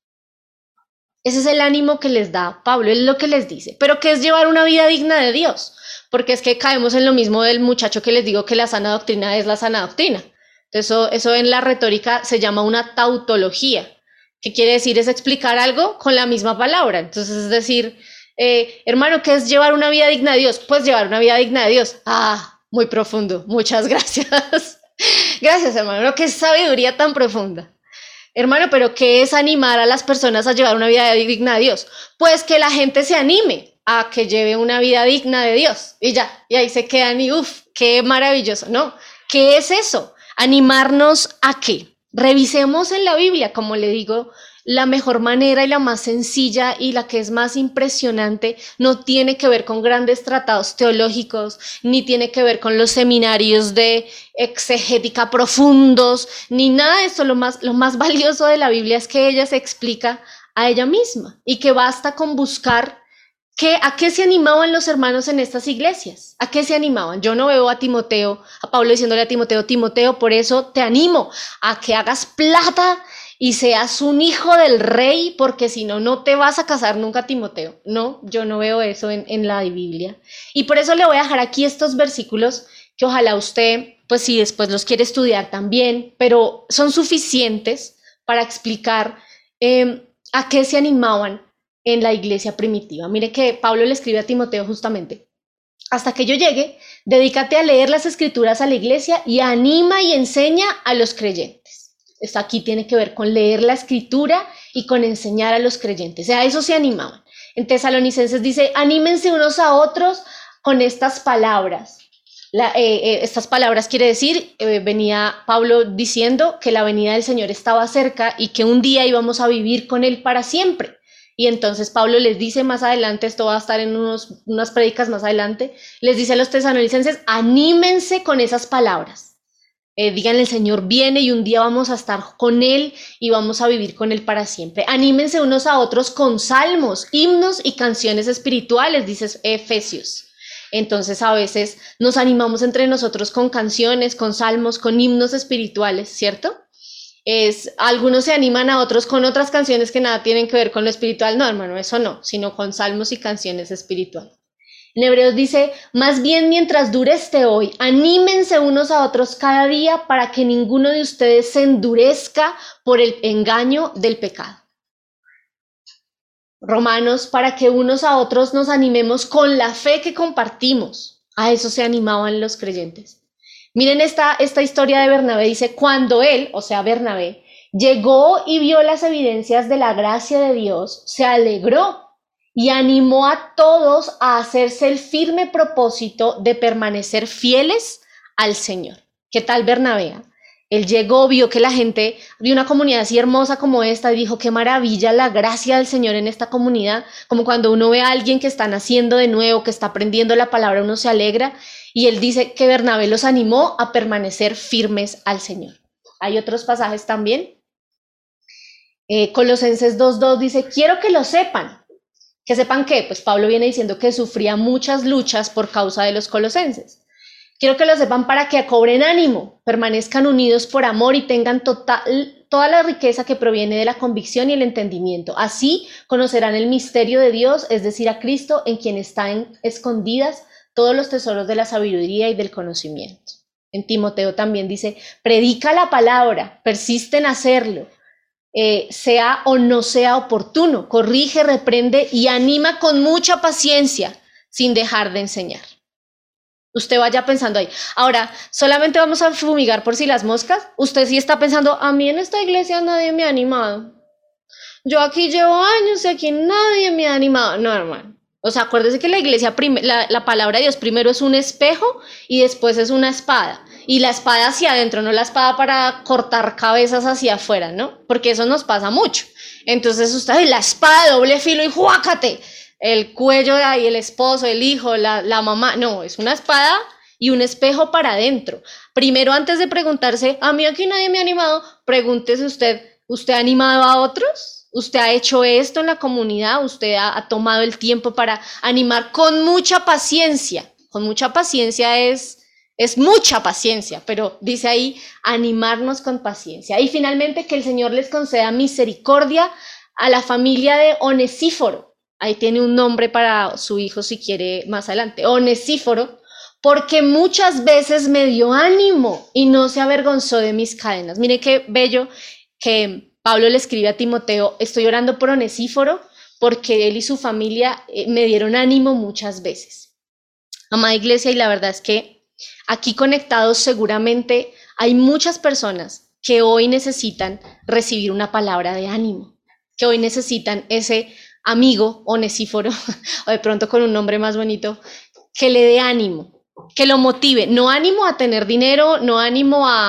Ese es el ánimo que les da Pablo, es lo que les dice. ¿Pero qué es llevar una vida digna de Dios? Porque es que caemos en lo mismo del muchacho que les digo que la sana doctrina es la sana doctrina. Eso, eso en la retórica se llama una tautología. ¿Qué quiere decir? Es explicar algo con la misma palabra. Entonces, es decir, eh, hermano, ¿qué es llevar una vida digna de Dios? Pues llevar una vida digna de Dios. Ah, muy profundo. Muchas gracias. Gracias, hermano. Qué sabiduría tan profunda. Hermano, ¿pero qué es animar a las personas a llevar una vida digna de Dios? Pues que la gente se anime a que lleve una vida digna de Dios. Y ya, y ahí se quedan y uff, qué maravilloso. No, ¿qué es eso? ¿Animarnos a qué? Revisemos en la Biblia, como le digo, la mejor manera y la más sencilla y la que es más impresionante no tiene que ver con grandes tratados teológicos, ni tiene que ver con los seminarios de exegética profundos, ni nada de eso. Lo más, lo más valioso de la Biblia es que ella se explica a ella misma y que basta con buscar ¿Qué, ¿A qué se animaban los hermanos en estas iglesias? ¿A qué se animaban? Yo no veo a Timoteo, a Pablo diciéndole a Timoteo, Timoteo, por eso te animo a que hagas plata y seas un hijo del rey, porque si no, no te vas a casar nunca, Timoteo. No, yo no veo eso en, en la Biblia. Y por eso le voy a dejar aquí estos versículos que ojalá usted, pues si después los quiere estudiar también, pero son suficientes para explicar eh, a qué se animaban en la iglesia primitiva. Mire que Pablo le escribe a Timoteo justamente: hasta que yo llegue, dedícate a leer las escrituras a la iglesia y anima y enseña a los creyentes. Esto aquí tiene que ver con leer la escritura y con enseñar a los creyentes. A eso se animaban. En Tesalonicenses dice, anímense unos a otros con estas palabras. La, eh, eh, estas palabras quiere decir, eh, venía Pablo diciendo que la venida del Señor estaba cerca y que un día íbamos a vivir con Él para siempre. Y entonces Pablo les dice más adelante, esto va a estar en unos, unas prédicas más adelante, les dice a los tesalonicenses, anímense con esas palabras. Eh, díganle, el Señor viene y un día vamos a estar con Él y vamos a vivir con Él para siempre. Anímense unos a otros con salmos, himnos y canciones espirituales, dice Efesios. Entonces a veces nos animamos entre nosotros con canciones, con salmos, con himnos espirituales, ¿cierto? Es, algunos se animan a otros con otras canciones que nada tienen que ver con lo espiritual. No, hermano, eso no, sino con salmos y canciones espirituales. En Hebreos dice, más bien mientras dure este hoy, anímense unos a otros cada día para que ninguno de ustedes se endurezca por el engaño del pecado. Romanos, para que unos a otros nos animemos con la fe que compartimos. A eso se animaban los creyentes. Miren esta, esta historia de Bernabé, dice, cuando él, o sea Bernabé, llegó y vio las evidencias de la gracia de Dios, se alegró y animó a todos a hacerse el firme propósito de permanecer fieles al Señor. ¿Qué tal Bernabé? Él llegó, vio que la gente, vio una comunidad así hermosa como esta y dijo, qué maravilla la gracia del Señor en esta comunidad, como cuando uno ve a alguien que está naciendo de nuevo, que está aprendiendo la palabra, uno se alegra. Y él dice que Bernabé los animó a permanecer firmes al Señor. Hay otros pasajes también. Eh, Colosenses dos dos dice, quiero que lo sepan. ¿Que sepan qué? Pues Pablo viene diciendo que sufría muchas luchas por causa de los colosenses. Quiero que lo sepan para que cobren ánimo, permanezcan unidos por amor y tengan total, toda la riqueza que proviene de la convicción y el entendimiento. Así conocerán el misterio de Dios, es decir, a Cristo, en quien están escondidas todos los tesoros de la sabiduría y del conocimiento. En Timoteo también dice, predica la palabra, persiste en hacerlo, eh, sea o no sea oportuno, corrige, reprende y anima con mucha paciencia sin dejar de enseñar. Usted vaya pensando ahí. Ahora, solamente vamos a fumigar por si las moscas. Usted sí está pensando, a mí en esta iglesia nadie me ha animado. Yo aquí llevo años y aquí nadie me ha animado. No, hermano. O sea, acuérdese que la iglesia, la, la palabra de Dios primero es un espejo y después es una espada. Y la espada hacia adentro, no la espada para cortar cabezas hacia afuera, ¿no? Porque eso nos pasa mucho. Entonces usted, ay, la espada de doble filo y ¡juácate! El cuello de ahí, el esposo, el hijo, la, la mamá. No, es una espada y un espejo para adentro. Primero, antes de preguntarse, a mí aquí nadie me ha animado, pregúntese usted, ¿usted ha animado a otros? ¿Usted ha hecho esto en la comunidad? ¿Usted ha, ha tomado el tiempo para animar con mucha paciencia? Con mucha paciencia es, es mucha paciencia, pero dice ahí, animarnos con paciencia. Y finalmente, que el Señor les conceda misericordia a la familia de Onesíforo. Ahí tiene un nombre para su hijo si quiere más adelante. Onesíforo, porque muchas veces me dio ánimo y no se avergonzó de mis cadenas. Mire qué bello que Pablo le escribe a Timoteo, estoy orando por Onesíforo porque él y su familia eh, me dieron ánimo muchas veces. Amada iglesia, y la verdad es que aquí conectados seguramente hay muchas personas que hoy necesitan recibir una palabra de ánimo, que hoy necesitan ese amigo Onesíforo, o de pronto con un nombre más bonito, que le dé ánimo, que lo motive, no ánimo a tener dinero, no ánimo a,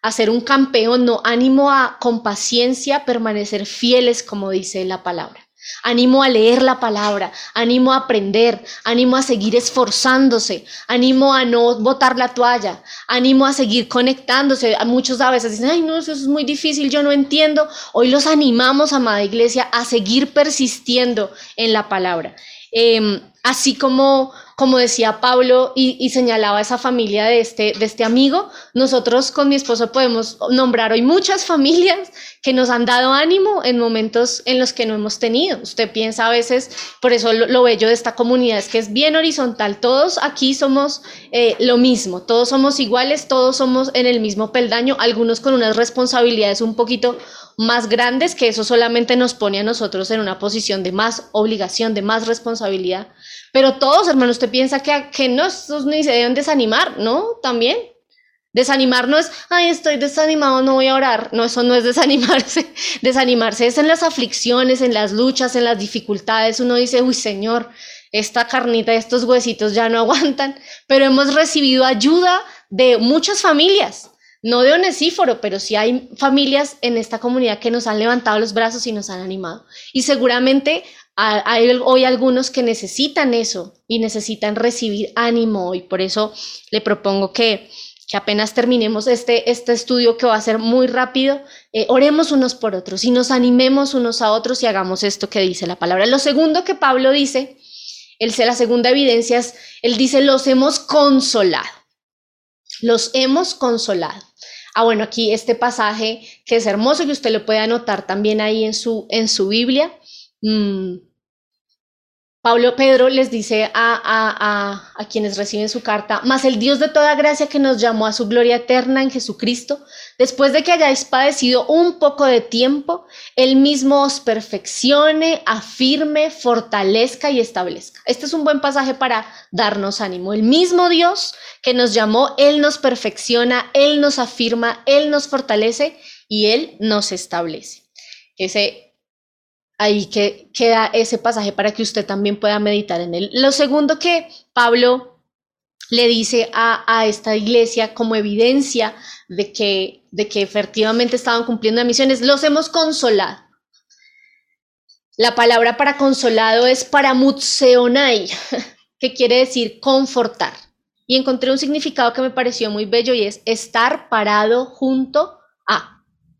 a ser un campeón, no, ánimo a con paciencia permanecer fieles, como dice la palabra. Ánimo a leer la palabra, ánimo a aprender, ánimo a seguir esforzándose, ánimo a no botar la toalla, ánimo a seguir conectándose. Muchos a veces dicen, ay no, eso es muy difícil, yo no entiendo. Hoy los animamos, amada iglesia, a seguir persistiendo en la palabra. Eh, así como, como decía Pablo y, y señalaba esa familia de este, de este amigo, nosotros con mi esposo podemos nombrar hoy muchas familias que nos han dado ánimo en momentos en los que no hemos tenido. Usted piensa a veces, por eso lo, lo bello de esta comunidad es que es bien horizontal, todos aquí somos eh, lo mismo, todos somos iguales, todos somos en el mismo peldaño, algunos con unas responsabilidades un poquito más grandes, que eso solamente nos pone a nosotros en una posición de más obligación, de más responsabilidad. Pero todos, hermano, usted piensa que, que no, estos ni se deben desanimar, ¿no? También. Desanimar no es, ay, estoy desanimado, no voy a orar. No, eso no es desanimarse. Desanimarse es en las aflicciones, en las luchas, en las dificultades. Uno dice, uy, Señor, esta carnita, estos huesitos ya no aguantan. Pero hemos recibido ayuda de muchas familias. No de Onesíforo, pero sí hay familias en esta comunidad que nos han levantado los brazos y nos han animado. Y seguramente hay hoy algunos que necesitan eso y necesitan recibir ánimo hoy. Por eso le propongo que, que apenas terminemos este, este estudio, que va a ser muy rápido, eh, oremos unos por otros y nos animemos unos a otros y hagamos esto que dice la palabra. Lo segundo que Pablo dice, él, la segunda evidencia es, él dice, los hemos consolado. Los hemos consolado. Ah, bueno, aquí este pasaje que es hermoso, que usted lo puede anotar también ahí en su, en su Biblia. Mm. Pablo, Pedro les dice a, a, a, a quienes reciben su carta, mas el Dios de toda gracia que nos llamó a su gloria eterna en Jesucristo, después de que hayáis padecido un poco de tiempo, Él mismo os perfeccione, afirme, fortalezca y establezca. Este es un buen pasaje para darnos ánimo. El mismo Dios que nos llamó, Él nos perfecciona, Él nos afirma, Él nos fortalece y Él nos establece. Ese Ahí que queda ese pasaje para que usted también pueda meditar en él. Lo segundo que Pablo le dice a, a esta iglesia como evidencia de que, de que efectivamente estaban cumpliendo la misión es, los hemos consolado. La palabra para consolado es paramutseonai, que quiere decir confortar. Y encontré un significado que me pareció muy bello y es estar parado junto a.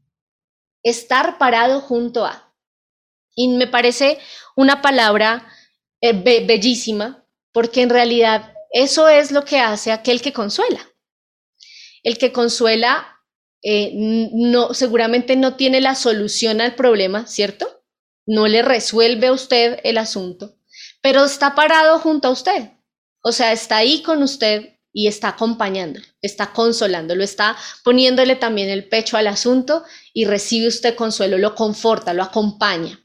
Estar parado junto a. Y me parece una palabra eh, be bellísima, porque en realidad eso es lo que hace aquel que consuela. El que consuela eh, no, seguramente no tiene la solución al problema, ¿cierto? No le resuelve a usted el asunto, pero está parado junto a usted. O sea, está ahí con usted y está acompañándolo, está consolándolo, está poniéndole también el pecho al asunto y recibe usted consuelo, lo conforta, lo acompaña.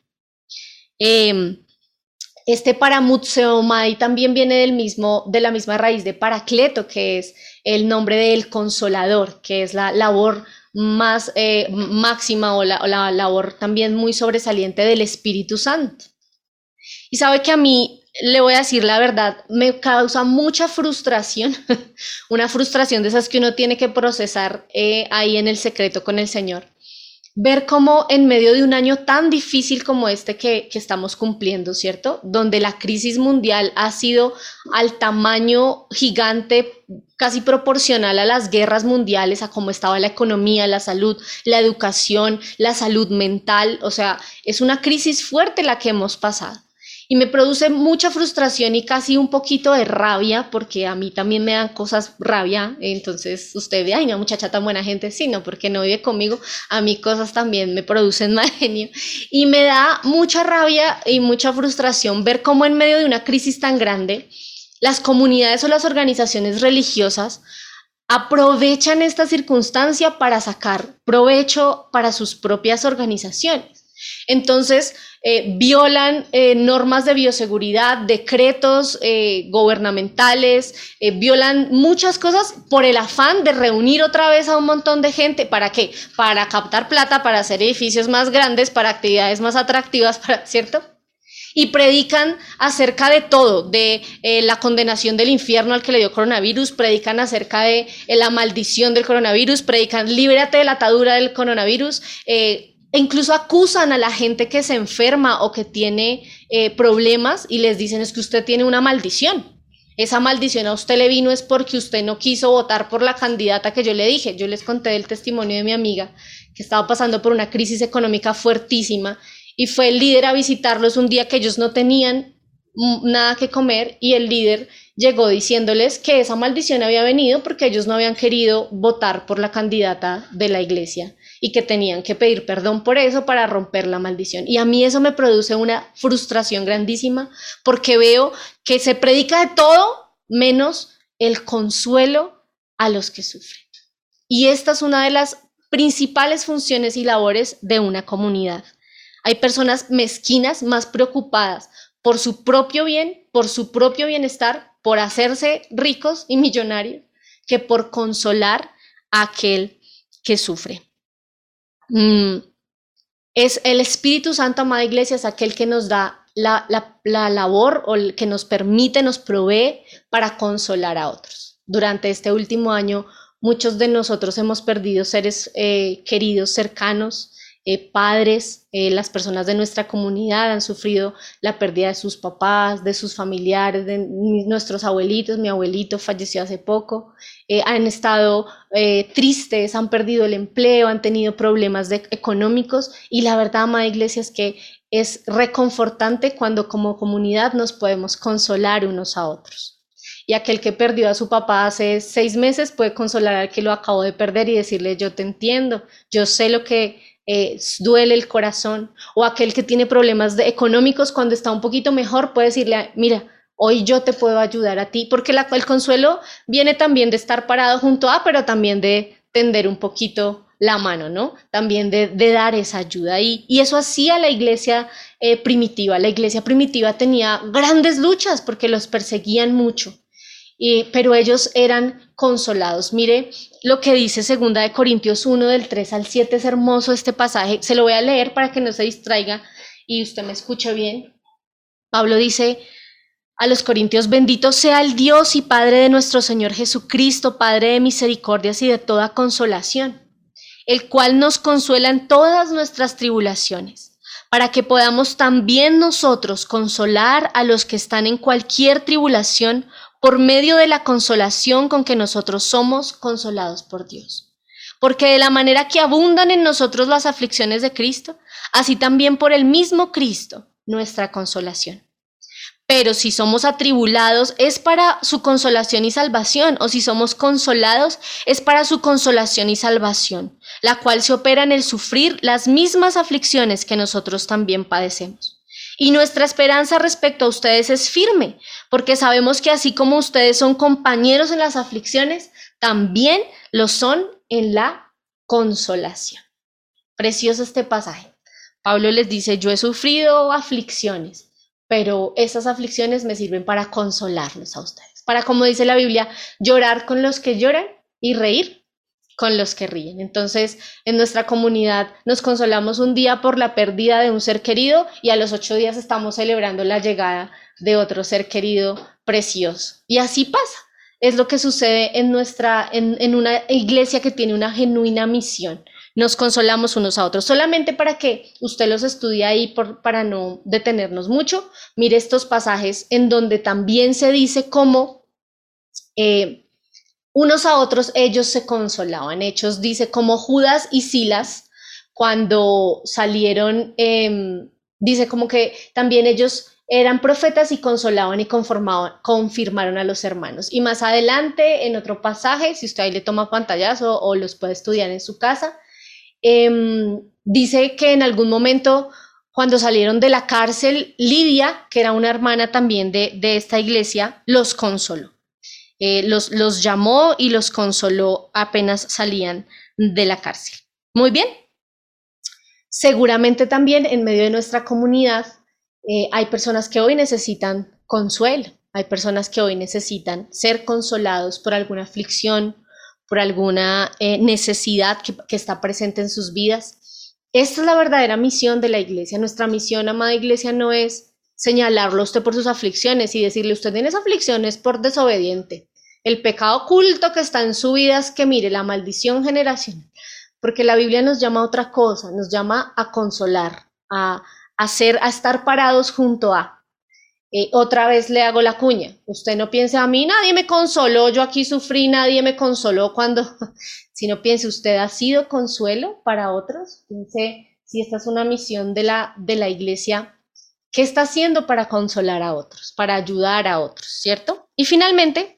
Eh, este paramutseomai también viene del mismo, de la misma raíz de paracleto, que es el nombre del consolador, que es la labor más eh, máxima o la, o la labor también muy sobresaliente del Espíritu Santo. Y sabe que a mí, le voy a decir la verdad, me causa mucha frustración, una frustración de esas que uno tiene que procesar eh, ahí en el secreto con el Señor. Ver cómo en medio de un año tan difícil como este que, que estamos cumpliendo, ¿cierto? Donde la crisis mundial ha sido al tamaño gigante, casi proporcional a las guerras mundiales, a cómo estaba la economía, la salud, la educación, la salud mental. O sea, es una crisis fuerte la que hemos pasado. Y me produce mucha frustración y casi un poquito de rabia, porque a mí también me dan cosas rabia. Entonces usted ve, ay, una muchacha tan buena gente, sí, no, porque no vive conmigo, a mí cosas también me producen mal genio. Y me da mucha rabia y mucha frustración ver cómo en medio de una crisis tan grande, las comunidades o las organizaciones religiosas aprovechan esta circunstancia para sacar provecho para sus propias organizaciones. Entonces, eh, violan eh, normas de bioseguridad, decretos eh, gubernamentales, eh, violan muchas cosas por el afán de reunir otra vez a un montón de gente. ¿Para qué? Para captar plata, para hacer edificios más grandes, para actividades más atractivas, para, ¿cierto? y predican acerca de todo, de eh, la condenación del infierno al que le dio coronavirus, predican acerca de eh, la maldición del coronavirus, predican líbrate de la atadura del coronavirus, eh, e incluso acusan a la gente que se enferma o que tiene eh, problemas y les dicen es que usted tiene una maldición. Esa maldición a usted le vino es porque usted no quiso votar por la candidata que yo le dije. Yo les conté el testimonio de mi amiga que estaba pasando por una crisis económica fuertísima y fue el líder a visitarlos un día que ellos no tenían nada que comer y el líder llegó diciéndoles que esa maldición había venido porque ellos no habían querido votar por la candidata de la iglesia y que tenían que pedir perdón por eso para romper la maldición. Y a mí eso me produce una frustración grandísima porque veo que se predica de todo menos el consuelo a los que sufren. Y esta es una de las principales funciones y labores de una comunidad. Hay personas mezquinas más preocupadas por su propio bien, por su propio bienestar, por hacerse ricos y millonarios, que por consolar a aquel que sufre. Mm, es el Espíritu Santo, amada iglesia, es aquel que nos da la, la, la labor o el que nos permite, nos provee para consolar a otros. Durante este último año, muchos de nosotros hemos perdido seres eh, queridos, cercanos, eh, padres, eh, las personas de nuestra comunidad han sufrido la pérdida de sus papás, de sus familiares, de nuestros abuelitos. Mi abuelito falleció hace poco, eh, han estado eh, tristes, han perdido el empleo, han tenido problemas de, económicos y la verdad, amada iglesia, es que es reconfortante cuando como comunidad nos podemos consolar unos a otros. Y aquel que perdió a su papá hace seis meses puede consolar al que lo acabó de perder y decirle yo te entiendo, yo sé lo que eh, duele el corazón. O aquel que tiene problemas de, económicos cuando está un poquito mejor puede decirle mira, hoy yo te puedo ayudar a ti, porque la, el consuelo viene también de estar parado junto a, pero también de tender un poquito la mano, ¿no? También de, de dar esa ayuda. Y, y eso hacía la iglesia eh, primitiva. La iglesia primitiva tenía grandes luchas porque los perseguían mucho. Y, pero ellos eran consolados. Mire lo que dice segunda de Corintios uno del tres al siete, es hermoso este pasaje, se lo voy a leer para que no se distraiga y usted me escuche bien. Pablo dice a los Corintios: bendito sea el Dios y Padre de nuestro Señor Jesucristo, Padre de misericordias y de toda consolación, el cual nos consuela en todas nuestras tribulaciones, para que podamos también nosotros consolar a los que están en cualquier tribulación por medio de la consolación con que nosotros somos consolados por Dios. Porque de la manera que abundan en nosotros las aflicciones de Cristo, así también por el mismo Cristo nuestra consolación. Pero si somos atribulados es para su consolación y salvación, o si somos consolados es para su consolación y salvación, la cual se opera en el sufrir las mismas aflicciones que nosotros también padecemos. Y nuestra esperanza respecto a ustedes es firme, porque sabemos que así como ustedes son compañeros en las aflicciones, también lo son en la consolación. Precioso este pasaje. Pablo les dice, yo he sufrido aflicciones, pero esas aflicciones me sirven para consolarlos a ustedes. Para, como dice la Biblia, llorar con los que lloran y reír con los que ríen. Entonces, en nuestra comunidad nos consolamos un día por la pérdida de un ser querido y a los ocho días estamos celebrando la llegada de otro ser querido precioso. Y así pasa. Es lo que sucede en, nuestra, en, en una iglesia que tiene una genuina misión. Nos consolamos unos a otros. Solamente para que usted los estudie ahí, por, para no detenernos mucho, mire estos pasajes en donde también se dice cómo eh, unos a otros ellos se consolaban. Hechos dice como Judas y Silas cuando salieron, eh, dice como que también ellos eran profetas y consolaban y conformaban, confirmaron a los hermanos. Y más adelante en otro pasaje, si usted ahí le toma pantallazo o los puede estudiar en su casa, eh, dice que en algún momento cuando salieron de la cárcel, Lidia, que era una hermana también de, de esta iglesia, los consoló. Eh, los, los llamó y los consoló apenas salían de la cárcel. Muy bien. Seguramente también en medio de nuestra comunidad eh, hay personas que hoy necesitan consuelo, hay personas que hoy necesitan ser consolados por alguna aflicción, por alguna eh, necesidad que, que está presente en sus vidas. Esta es la verdadera misión de la iglesia. Nuestra misión, amada iglesia, no es señalarlo a usted por sus aflicciones y decirle, usted tiene aflicciones por desobediente. El pecado oculto que está en su vida es que mire la maldición generacional, porque la Biblia nos llama a otra cosa, nos llama a consolar, a hacer, a estar parados junto a. Eh, otra vez le hago la cuña. Usted no piense, a mí nadie me consoló, yo aquí sufrí, nadie me consoló cuando... Si no piense, usted ha sido consuelo para otros. Piense, si esta es una misión de la, de la iglesia, ¿qué está haciendo para consolar a otros, para ayudar a otros, cierto? Y finalmente,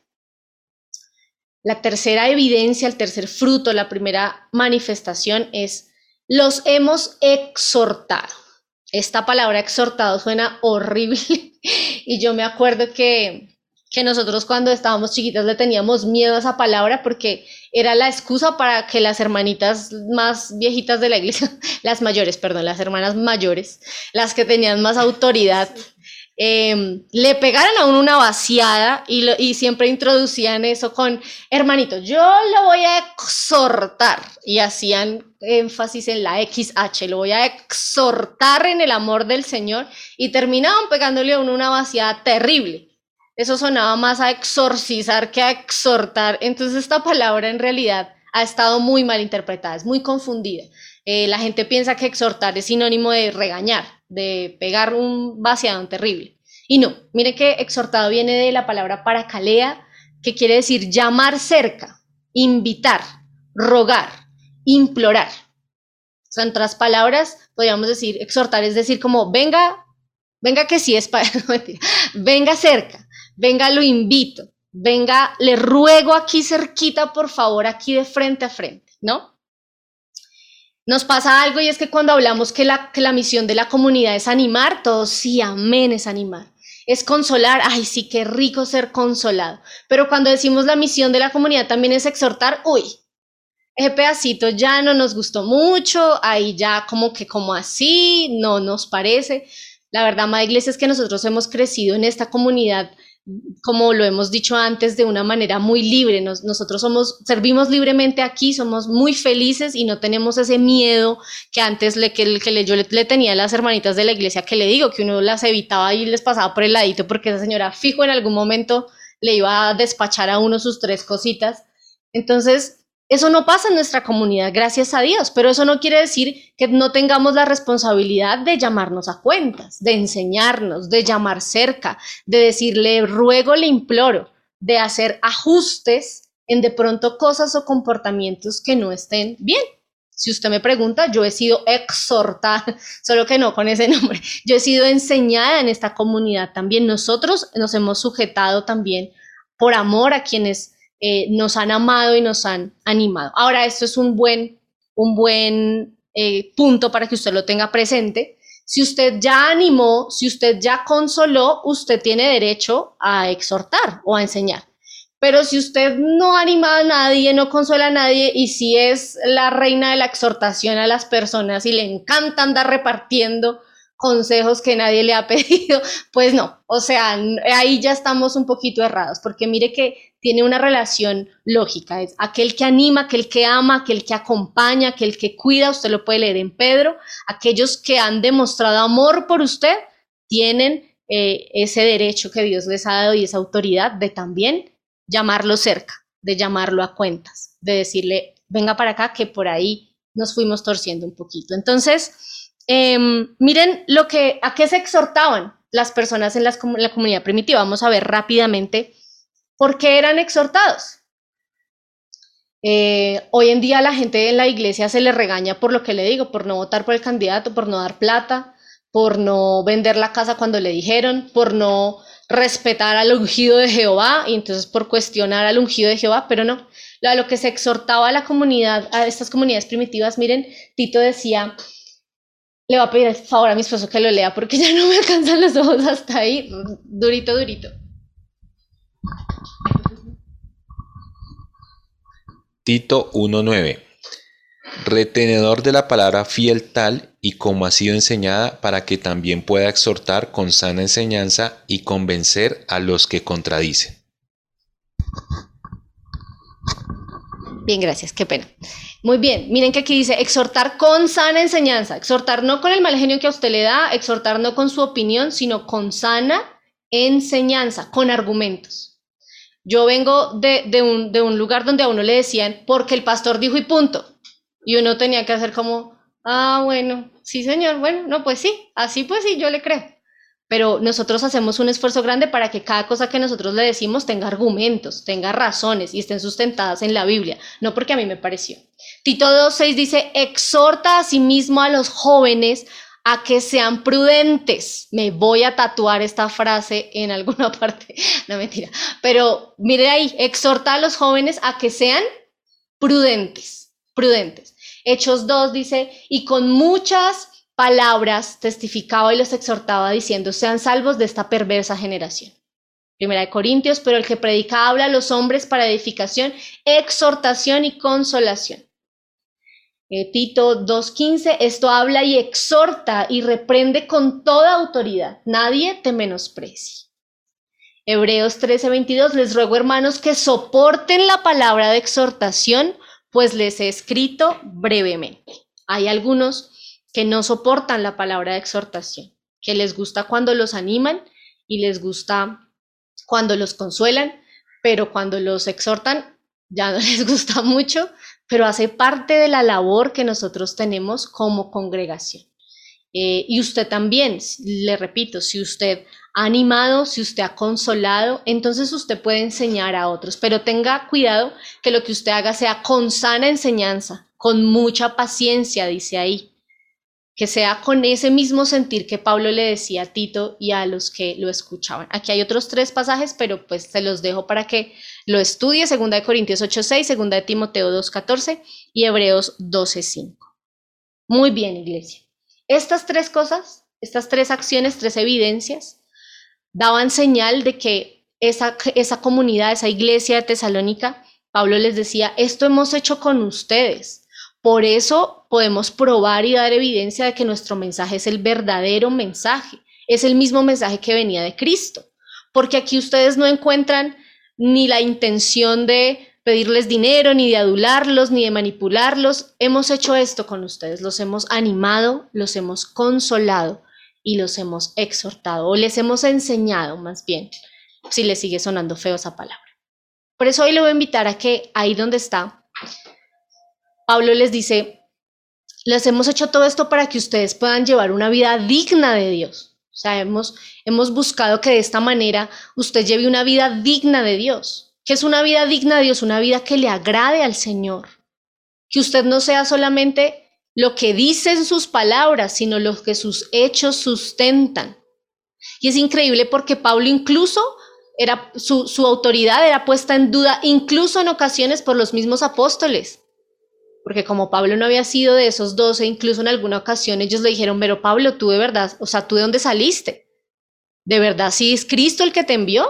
la tercera evidencia, el tercer fruto, la primera manifestación es, los hemos exhortado. Esta palabra exhortado suena horrible y yo me acuerdo que, que nosotros cuando estábamos chiquitas le teníamos miedo a esa palabra porque era la excusa para que las hermanitas más viejitas de la iglesia, las mayores, perdón, las hermanas mayores, las que tenían más autoridad, eh, le pegaran a uno una vaciada y, lo, y siempre introducían eso con, hermanito, yo lo voy a exhortar, y hacían énfasis en la equis hache, lo voy a exhortar en el amor del Señor, y terminaban pegándole a uno una vaciada terrible. Eso sonaba más a exorcizar que a exhortar. Entonces esta palabra en realidad ha estado muy mal interpretada, es muy confundida. Eh, la gente piensa que exhortar es sinónimo de regañar, de pegar un vaciadón terrible. Y no, mire que exhortado viene de la palabra parakalea, que quiere decir llamar cerca, invitar, rogar, implorar. O sea, en otras palabras, podríamos decir, exhortar es decir como, venga, venga que sí es para, no, venga cerca, venga lo invito, venga, le ruego aquí cerquita, por favor, aquí de frente a frente, ¿no? Nos pasa algo y es que cuando hablamos que la, que la misión de la comunidad es animar, todos sí, amén, es animar. Es consolar, ay sí, qué rico ser consolado. Pero cuando decimos la misión de la comunidad también es exhortar, uy, ese pedacito ya no nos gustó mucho, ahí ya como que como así, no nos parece. La verdad, amada iglesia, es que nosotros hemos crecido en esta comunidad, como lo hemos dicho antes, de una manera muy libre. Nos, nosotros somos, servimos libremente aquí, somos muy felices y no tenemos ese miedo que antes le, que, que le, yo le, le tenía a las hermanitas de la iglesia, que le digo, que uno las evitaba y les pasaba por el ladito porque esa señora fijo en algún momento le iba a despachar a uno sus tres cositas. Entonces, eso no pasa en nuestra comunidad, gracias a Dios, pero eso no quiere decir que no tengamos la responsabilidad de llamarnos a cuentas, de enseñarnos, de llamar cerca, de decirle ruego, le imploro, de hacer ajustes en de pronto cosas o comportamientos que no estén bien. Si usted me pregunta, yo he sido exhortada, solo que no con ese nombre, yo he sido enseñada en esta comunidad también. Nosotros nos hemos sujetado también por amor a quienes Eh, nos han amado y nos han animado. Ahora, esto es un buen, un buen eh, punto para que usted lo tenga presente. Si usted ya animó, si usted ya consoló, usted tiene derecho a exhortar o a enseñar. Pero si usted no anima a nadie, no consuela a nadie, y si es la reina de la exhortación a las personas y le encanta andar repartiendo consejos que nadie le ha pedido, pues no, o sea, ahí ya estamos un poquito errados, porque mire que tiene una relación lógica, es aquel que anima, aquel que ama, aquel que acompaña, aquel que cuida, usted lo puede leer en Pedro, aquellos que han demostrado amor por usted, tienen eh, ese derecho que Dios les ha dado y esa autoridad de también llamarlo cerca, de llamarlo a cuentas, de decirle, venga para acá, que por ahí nos fuimos torciendo un poquito. Entonces, Eh, miren lo que, a qué se exhortaban las personas en, las, en la comunidad primitiva. Vamos a ver rápidamente por qué eran exhortados. Eh, hoy en día la gente en la iglesia se le regaña por lo que le digo, por no votar por el candidato, por no dar plata, por no vender la casa cuando le dijeron, por no respetar al ungido de Jehová, y entonces por cuestionar al ungido de Jehová, pero no. A lo que se exhortaba a la comunidad, a estas comunidades primitivas, miren, Tito decía, le voy a pedir el favor a mi esposo que lo lea porque ya no me alcanzan los ojos hasta ahí. Durito, durito. Tito uno nueve. Retenedor de la palabra fiel tal y como ha sido enseñada, para que también pueda exhortar con sana enseñanza y convencer a los que contradicen. Bien, gracias, qué pena. Muy bien, miren que aquí dice exhortar con sana enseñanza, exhortar no con el mal genio que a usted le da, exhortar no con su opinión, sino con sana enseñanza, con argumentos. Yo vengo de, de, un, de un lugar donde a uno le decían, porque el pastor dijo y punto, y uno tenía que hacer como, ah, bueno, sí señor, bueno, no, pues sí, así pues sí, yo le creo. Pero nosotros hacemos un esfuerzo grande para que cada cosa que nosotros le decimos tenga argumentos, tenga razones y estén sustentadas en la Biblia, no porque a mí me pareció. Tito dos seis dice, exhorta a sí mismo a los jóvenes a que sean prudentes. Me voy a tatuar esta frase en alguna parte, no mentira, pero mire ahí, exhorta a los jóvenes a que sean prudentes, prudentes. Hechos dos dice, y con muchas palabras testificaba y los exhortaba diciendo, sean salvos de esta perversa generación. Primera de Corintios, pero el que predica habla a los hombres para edificación, exhortación y consolación. Eh, Tito dos quince, esto habla y exhorta y reprende con toda autoridad, nadie te menosprecie. Hebreos trece veintidós, les ruego hermanos que soporten la palabra de exhortación, pues les he escrito brevemente. Hay algunos que no soportan la palabra de exhortación, que les gusta cuando los animan y les gusta cuando los consuelan, pero cuando los exhortan ya no les gusta mucho, pero hace parte de la labor que nosotros tenemos como congregación. Eh, y usted también, le repito, si usted ha animado, si usted ha consolado, entonces usted puede enseñar a otros, pero tenga cuidado que lo que usted haga sea con sana enseñanza, con mucha paciencia, dice ahí. Que sea con ese mismo sentir que Pablo le decía a Tito y a los que lo escuchaban. Aquí hay otros tres pasajes, pero pues se los dejo para que lo estudie, segunda de Corintios ocho seis, segunda de Timoteo dos catorce y Hebreos doce cinco. Muy bien, iglesia. Estas tres cosas, estas tres acciones, tres evidencias, daban señal de que esa, esa comunidad, esa iglesia de Tesalónica, Pablo les decía, esto hemos hecho con ustedes. Por eso podemos probar y dar evidencia de que nuestro mensaje es el verdadero mensaje, es el mismo mensaje que venía de Cristo, porque aquí ustedes no encuentran ni la intención de pedirles dinero, ni de adularlos, ni de manipularlos. Hemos hecho esto con ustedes, los hemos animado, los hemos consolado y los hemos exhortado, o les hemos enseñado más bien, si les sigue sonando feo esa palabra. Por eso hoy le voy a invitar a que ahí donde está, Pablo les dice, les hemos hecho todo esto para que ustedes puedan llevar una vida digna de Dios. O sea, hemos, hemos buscado que de esta manera usted lleve una vida digna de Dios. ¿Qué es una vida digna de Dios? Una vida que le agrade al Señor. Que usted no sea solamente lo que dicen sus palabras, sino lo que sus hechos sustentan. Y es increíble porque Pablo incluso, era, su, su autoridad era puesta en duda, incluso en ocasiones por los mismos apóstoles. Porque como Pablo no había sido de esos doce, incluso en alguna ocasión ellos le dijeron, pero Pablo, tú de verdad, o sea, ¿tú de dónde saliste? ¿De verdad sí es Cristo el que te envió?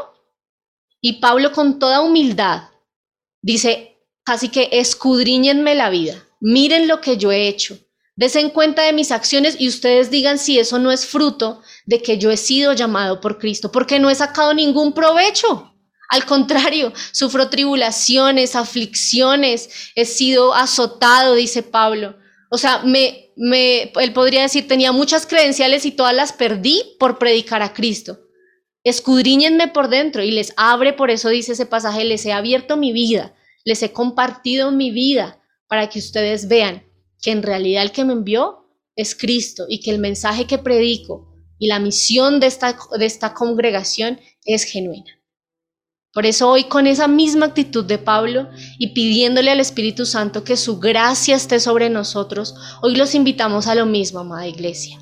Y Pablo con toda humildad dice, casi que escudriñenme la vida, miren lo que yo he hecho, desen cuenta de mis acciones y ustedes digan si eso no es fruto de que yo he sido llamado por Cristo, porque no he sacado ningún provecho. Al contrario, sufro tribulaciones, aflicciones, he sido azotado, dice Pablo. O sea, me, me, él podría decir, tenía muchas credenciales y todas las perdí por predicar a Cristo. Escudriñenme por dentro y les abre, por eso dice ese pasaje, les he abierto mi vida, les he compartido mi vida para que ustedes vean que en realidad el que me envió es Cristo y que el mensaje que predico y la misión de esta, de esta congregación es genuina. Por eso hoy con esa misma actitud de Pablo y pidiéndole al Espíritu Santo que su gracia esté sobre nosotros, hoy los invitamos a lo mismo, amada iglesia,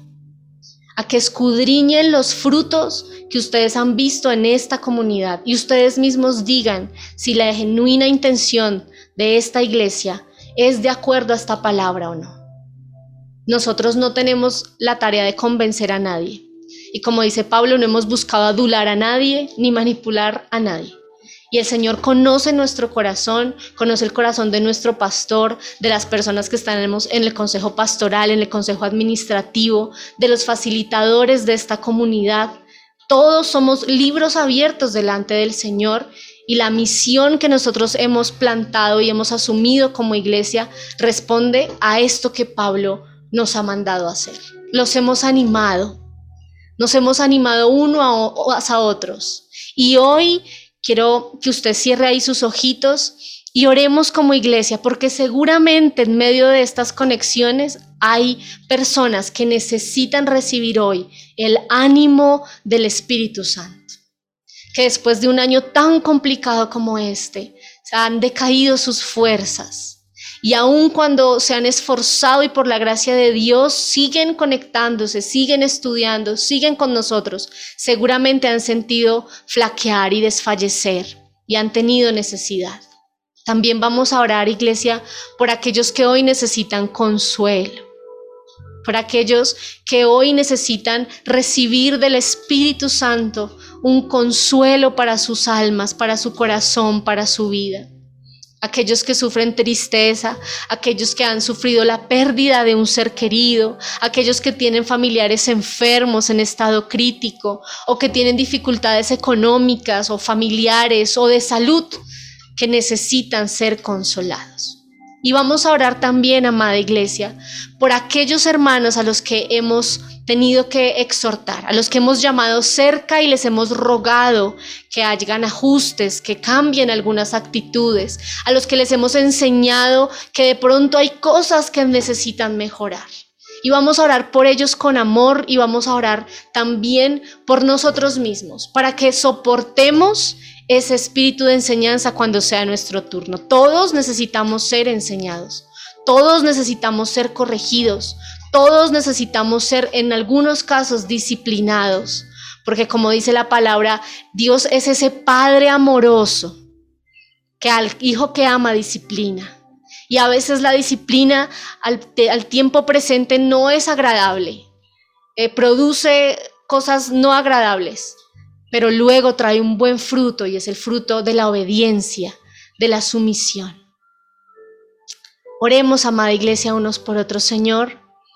a que escudriñen los frutos que ustedes han visto en esta comunidad y ustedes mismos digan si la genuina intención de esta iglesia es de acuerdo a esta palabra o no. Nosotros no tenemos la tarea de convencer a nadie y como dice Pablo, no hemos buscado adular a nadie ni manipular a nadie. Y el Señor conoce nuestro corazón, conoce el corazón de nuestro pastor, de las personas que están en el consejo pastoral, en el consejo administrativo, de los facilitadores de esta comunidad. Todos somos libros abiertos delante del Señor y la misión que nosotros hemos plantado y hemos asumido como iglesia responde a esto que Pablo nos ha mandado a hacer. Los hemos animado, nos hemos animado uno a, a otros. Y hoy quiero que usted cierre ahí sus ojitos y oremos como iglesia, porque seguramente en medio de estas conexiones hay personas que necesitan recibir hoy el ánimo del Espíritu Santo, que después de un año tan complicado como este, se han decaído sus fuerzas. Y aun cuando se han esforzado y por la gracia de Dios siguen conectándose, siguen estudiando, siguen con nosotros, seguramente han sentido flaquear y desfallecer y han tenido necesidad. También vamos a orar, iglesia, por aquellos que hoy necesitan consuelo, por aquellos que hoy necesitan recibir del Espíritu Santo un consuelo para sus almas, para su corazón, para su vida. Aquellos que sufren tristeza, aquellos que han sufrido la pérdida de un ser querido, aquellos que tienen familiares enfermos en estado crítico o que tienen dificultades económicas o familiares o de salud que necesitan ser consolados. Y vamos a orar también, amada iglesia, por aquellos hermanos a los que hemos tenido que exhortar, a los que hemos llamado cerca y les hemos rogado que hagan ajustes, que cambien algunas actitudes, a los que les hemos enseñado que de pronto hay cosas que necesitan mejorar. Y vamos a orar por ellos con amor y vamos a orar también por nosotros mismos, para que soportemos ese espíritu de enseñanza cuando sea nuestro turno. Todos necesitamos ser enseñados, todos necesitamos ser corregidos, todos necesitamos ser en algunos casos disciplinados, porque como dice la palabra, Dios es ese Padre amoroso que al hijo que ama disciplina. Y a veces la disciplina al, al tiempo presente no es agradable, eh, produce cosas no agradables, pero luego trae un buen fruto y es el fruto de la obediencia, de la sumisión. Oremos, amada iglesia, unos por otros. Señor,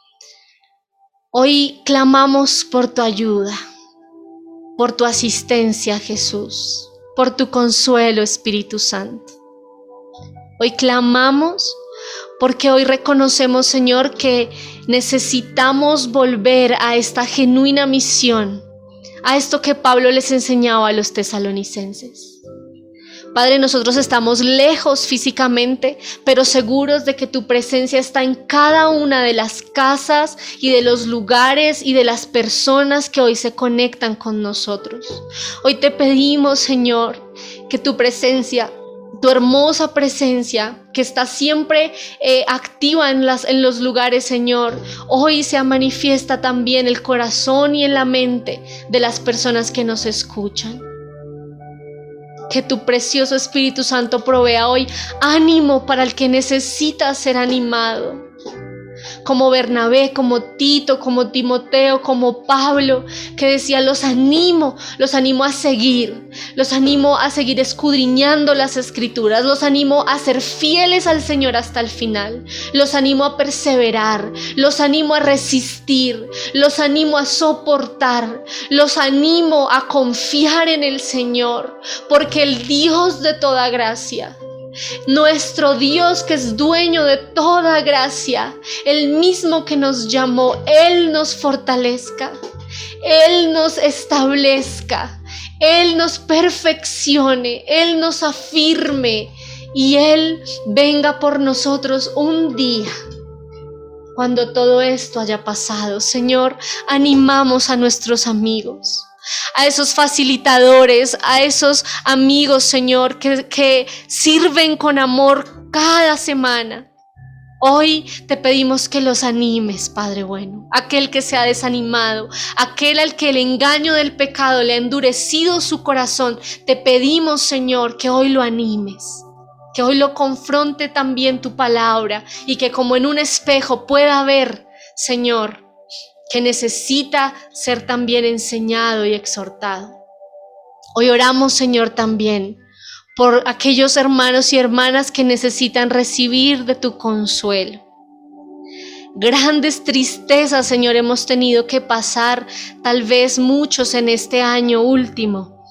hoy clamamos por tu ayuda, por tu asistencia, Jesús, por tu consuelo, Espíritu Santo. Hoy clamamos porque hoy reconocemos, Señor, que necesitamos volver a esta genuina misión, a esto que Pablo les enseñaba a los tesalonicenses. Padre, nosotros estamos lejos físicamente, pero seguros de que tu presencia está en cada una de las casas y de los lugares y de las personas que hoy se conectan con nosotros. Hoy te pedimos, Señor, que tu presencia, tu hermosa presencia, que está siempre eh, activa en, las, en los lugares, Señor, hoy se manifiesta también en el corazón y en la mente de las personas que nos escuchan. Que tu precioso Espíritu Santo provea hoy ánimo para el que necesita ser animado. Como Bernabé, como Tito, como Timoteo, como Pablo, que decía, los animo, los animo a seguir, los animo a seguir escudriñando las Escrituras, los animo a ser fieles al Señor hasta el final, los animo a perseverar, los animo a resistir, los animo a soportar, los animo a confiar en el Señor, porque el Dios de toda gracia, nuestro Dios que es dueño de toda gracia, el mismo que nos llamó, Él nos fortalezca, Él nos establezca, Él nos perfeccione, Él nos afirme y Él venga por nosotros un día. Cuando todo esto haya pasado, Señor, animamos a nuestros amigos, a esos facilitadores, a esos amigos, Señor, que, que sirven con amor cada semana. Hoy te pedimos que los animes, Padre bueno, aquel que se ha desanimado, aquel al que el engaño del pecado le ha endurecido su corazón, te pedimos, Señor, que hoy lo animes, que hoy lo confronte también tu palabra y que como en un espejo pueda ver, Señor, que necesita ser también enseñado y exhortado. Hoy oramos, Señor, también por aquellos hermanos y hermanas que necesitan recibir de tu consuelo. Grandes tristezas, Señor, hemos tenido que pasar, tal vez muchos en este año último,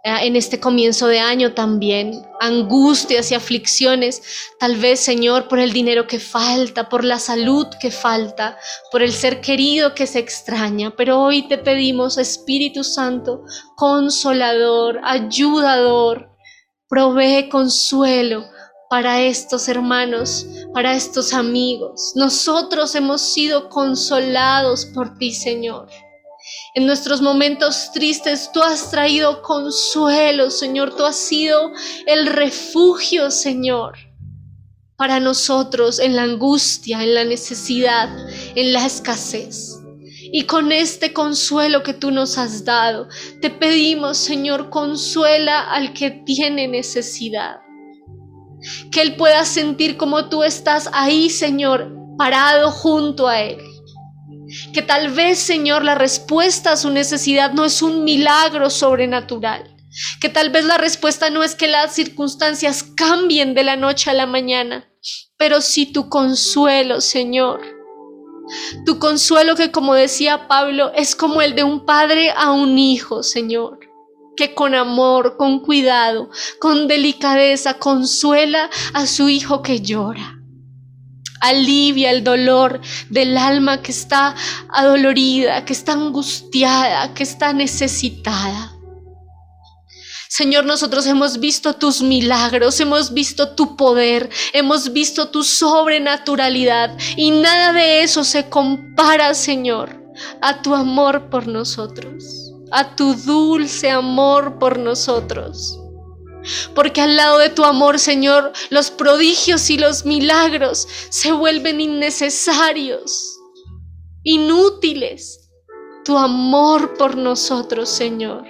en este comienzo de año también, angustias y aflicciones, tal vez, Señor, por el dinero que falta, por la salud que falta, por el ser querido que se extraña, pero hoy te pedimos, Espíritu Santo, consolador, ayudador, provee consuelo para estos hermanos, para estos amigos. Nosotros hemos sido consolados por ti, Señor. En nuestros momentos tristes tú has traído consuelo, Señor. Tú has sido el refugio, Señor, para nosotros en la angustia, en la necesidad, en la escasez. Y con este consuelo que tú nos has dado, te pedimos, Señor, consuela al que tiene necesidad. Que Él pueda sentir como tú estás ahí, Señor, parado junto a Él. Que tal vez, Señor, la respuesta a su necesidad no es un milagro sobrenatural. Que tal vez la respuesta no es que las circunstancias cambien de la noche a la mañana, pero sí tu consuelo, Señor. Tu consuelo que, como decía Pablo, es como el de un padre a un hijo, Señor. Que con amor, con cuidado, con delicadeza consuela a su hijo que llora. Alivia el dolor del alma que está adolorida, que está angustiada, que está necesitada. Señor, nosotros hemos visto tus milagros, hemos visto tu poder, hemos visto tu sobrenaturalidad y nada de eso se compara, Señor, a tu amor por nosotros, a tu dulce amor por nosotros. Porque al lado de tu amor, Señor, los prodigios y los milagros se vuelven innecesarios, inútiles. Tu amor por nosotros, Señor.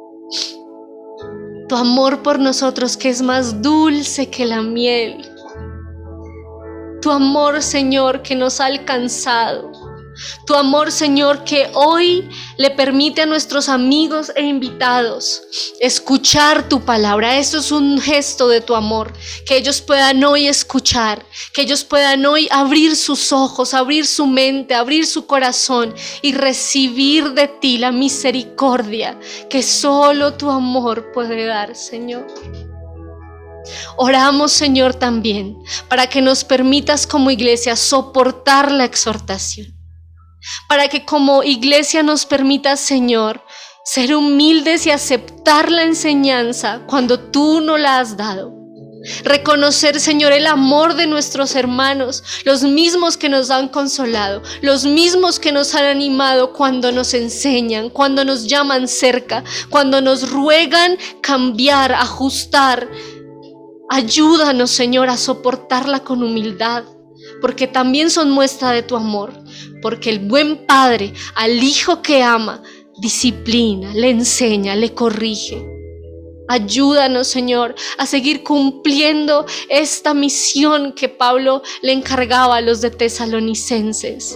Tu amor por nosotros que es más dulce que la miel. Tu amor, Señor, que nos ha alcanzado. Tu amor, Señor, que hoy le permite a nuestros amigos e invitados escuchar tu palabra. Eso es un gesto de tu amor, que ellos puedan hoy escuchar, que ellos puedan hoy abrir sus ojos, abrir su mente, abrir su corazón y recibir de ti la misericordia que solo tu amor puede dar, Señor. Oramos, Señor, también para que nos permitas como iglesia soportar la exhortación. Para que como iglesia nos permitas, Señor, ser humildes y aceptar la enseñanza cuando tú nos la has dado. Reconocer, Señor, el amor de nuestros hermanos, los mismos que nos han consolado, los mismos que nos han animado cuando nos enseñan, cuando nos llaman cerca, cuando nos ruegan cambiar, ajustar. Ayúdanos, Señor, a soportarla con humildad, porque también son muestra de tu amor. Porque el buen padre al hijo que ama, disciplina, le enseña, le corrige. Ayúdanos, Señor, a seguir cumpliendo esta misión que Pablo le encargaba a los de Tesalonicenses.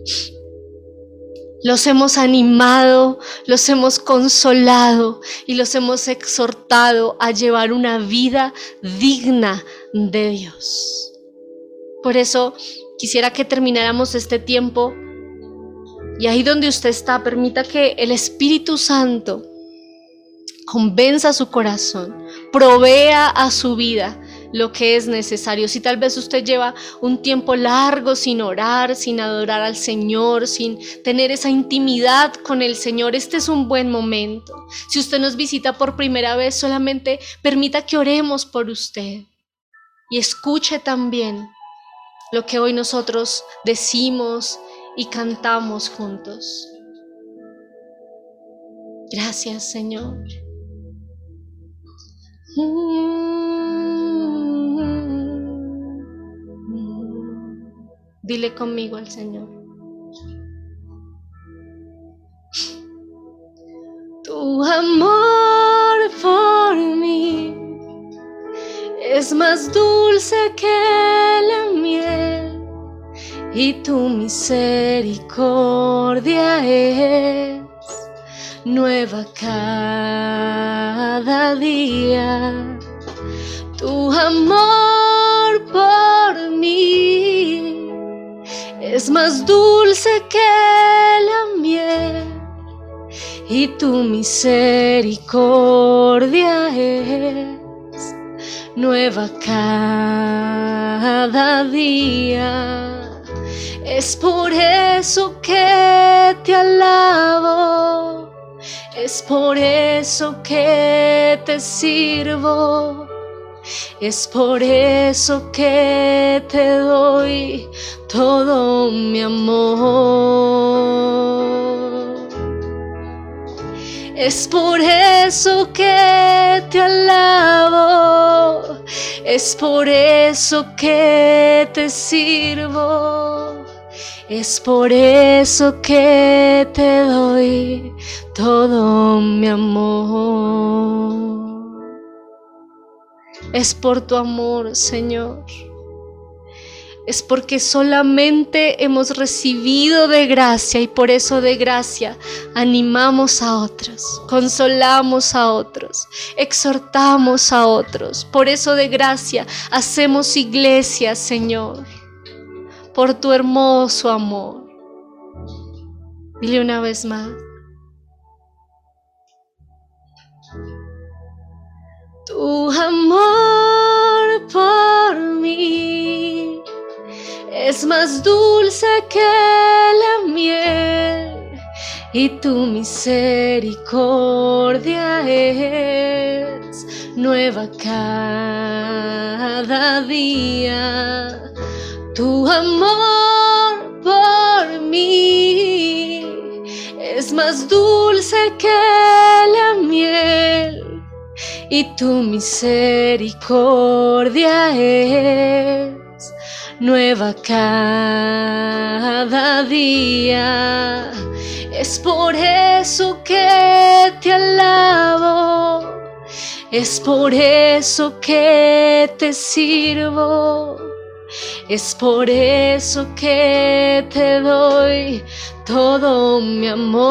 Los hemos animado, los hemos consolado y los hemos exhortado a llevar una vida digna de Dios. Por eso quisiera que termináramos este tiempo y ahí donde usted está, permita que el Espíritu Santo convenza su corazón, provea a su vida lo que es necesario. Si tal vez usted lleva un tiempo largo sin orar, sin adorar al Señor, sin tener esa intimidad con el Señor, este es un buen momento. Si usted nos visita por primera vez, solamente permita que oremos por usted y escuche también lo que hoy nosotros decimos y cantamos juntos. Gracias, Señor. Dile conmigo al Señor. Tu amor por mí es más dulce que la miel y tu misericordia es nueva cada día. Tu amor por mí es más dulce que la miel y tu misericordia es nueva cada día. Es por eso que te alabo, es por eso que te sirvo, es por eso que te doy todo mi amor. Es por eso que te alabo, es por eso que te sirvo, es por eso que te doy todo mi amor. Es por tu amor, Señor. Es porque solamente hemos recibido de gracia y por eso de gracia animamos a otros, consolamos a otros, exhortamos a otros. Por eso de gracia hacemos iglesia, Señor, por tu hermoso amor. Dile una vez más. Tu amor por mí es más dulce que la miel y tu misericordia es nueva cada día. Tu amor por mí es más dulce que la miel y tu misericordia es nueva cada día. Es por eso que te alabo, es por eso que te sirvo, es por eso que te doy todo mi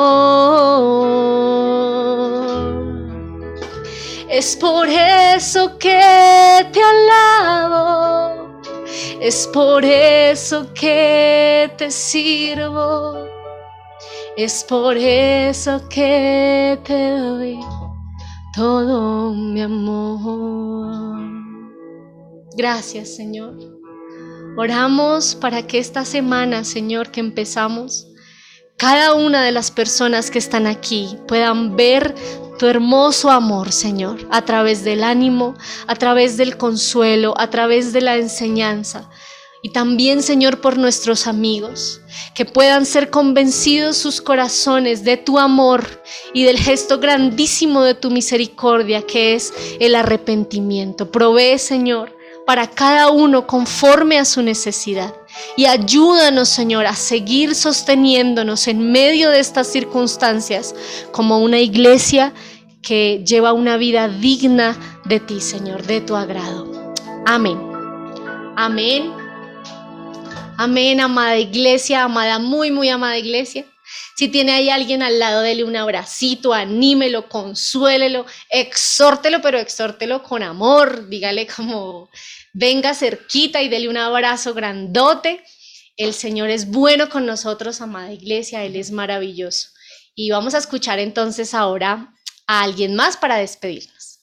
amor. Es por eso que te alabo, es por eso que te sirvo, es por eso que te doy todo mi amor. Gracias, Señor. Oramos para que esta semana, Señor, que empezamos, cada una de las personas que están aquí puedan ver tu hermoso amor, Señor, a través del ánimo, a través del consuelo, a través de la enseñanza. Y también, Señor, por nuestros amigos, que puedan ser convencidos sus corazones de tu amor y del gesto grandísimo de tu misericordia, que es el arrepentimiento. Provee, Señor, para cada uno conforme a su necesidad. Y ayúdanos, Señor, a seguir sosteniéndonos en medio de estas circunstancias como una iglesia que lleva una vida digna de ti, Señor, de tu agrado. Amén. Amén. Amén, amada iglesia, amada, muy, muy amada iglesia. Si tiene ahí alguien al lado, dele un abracito, anímelo, consuélelo, exhórtelo, pero exhórtelo con amor. Dígale como, venga cerquita y dele un abrazo grandote. El Señor es bueno con nosotros, amada iglesia, Él es maravilloso. Y vamos a escuchar entonces ahora a alguien más para despedirnos.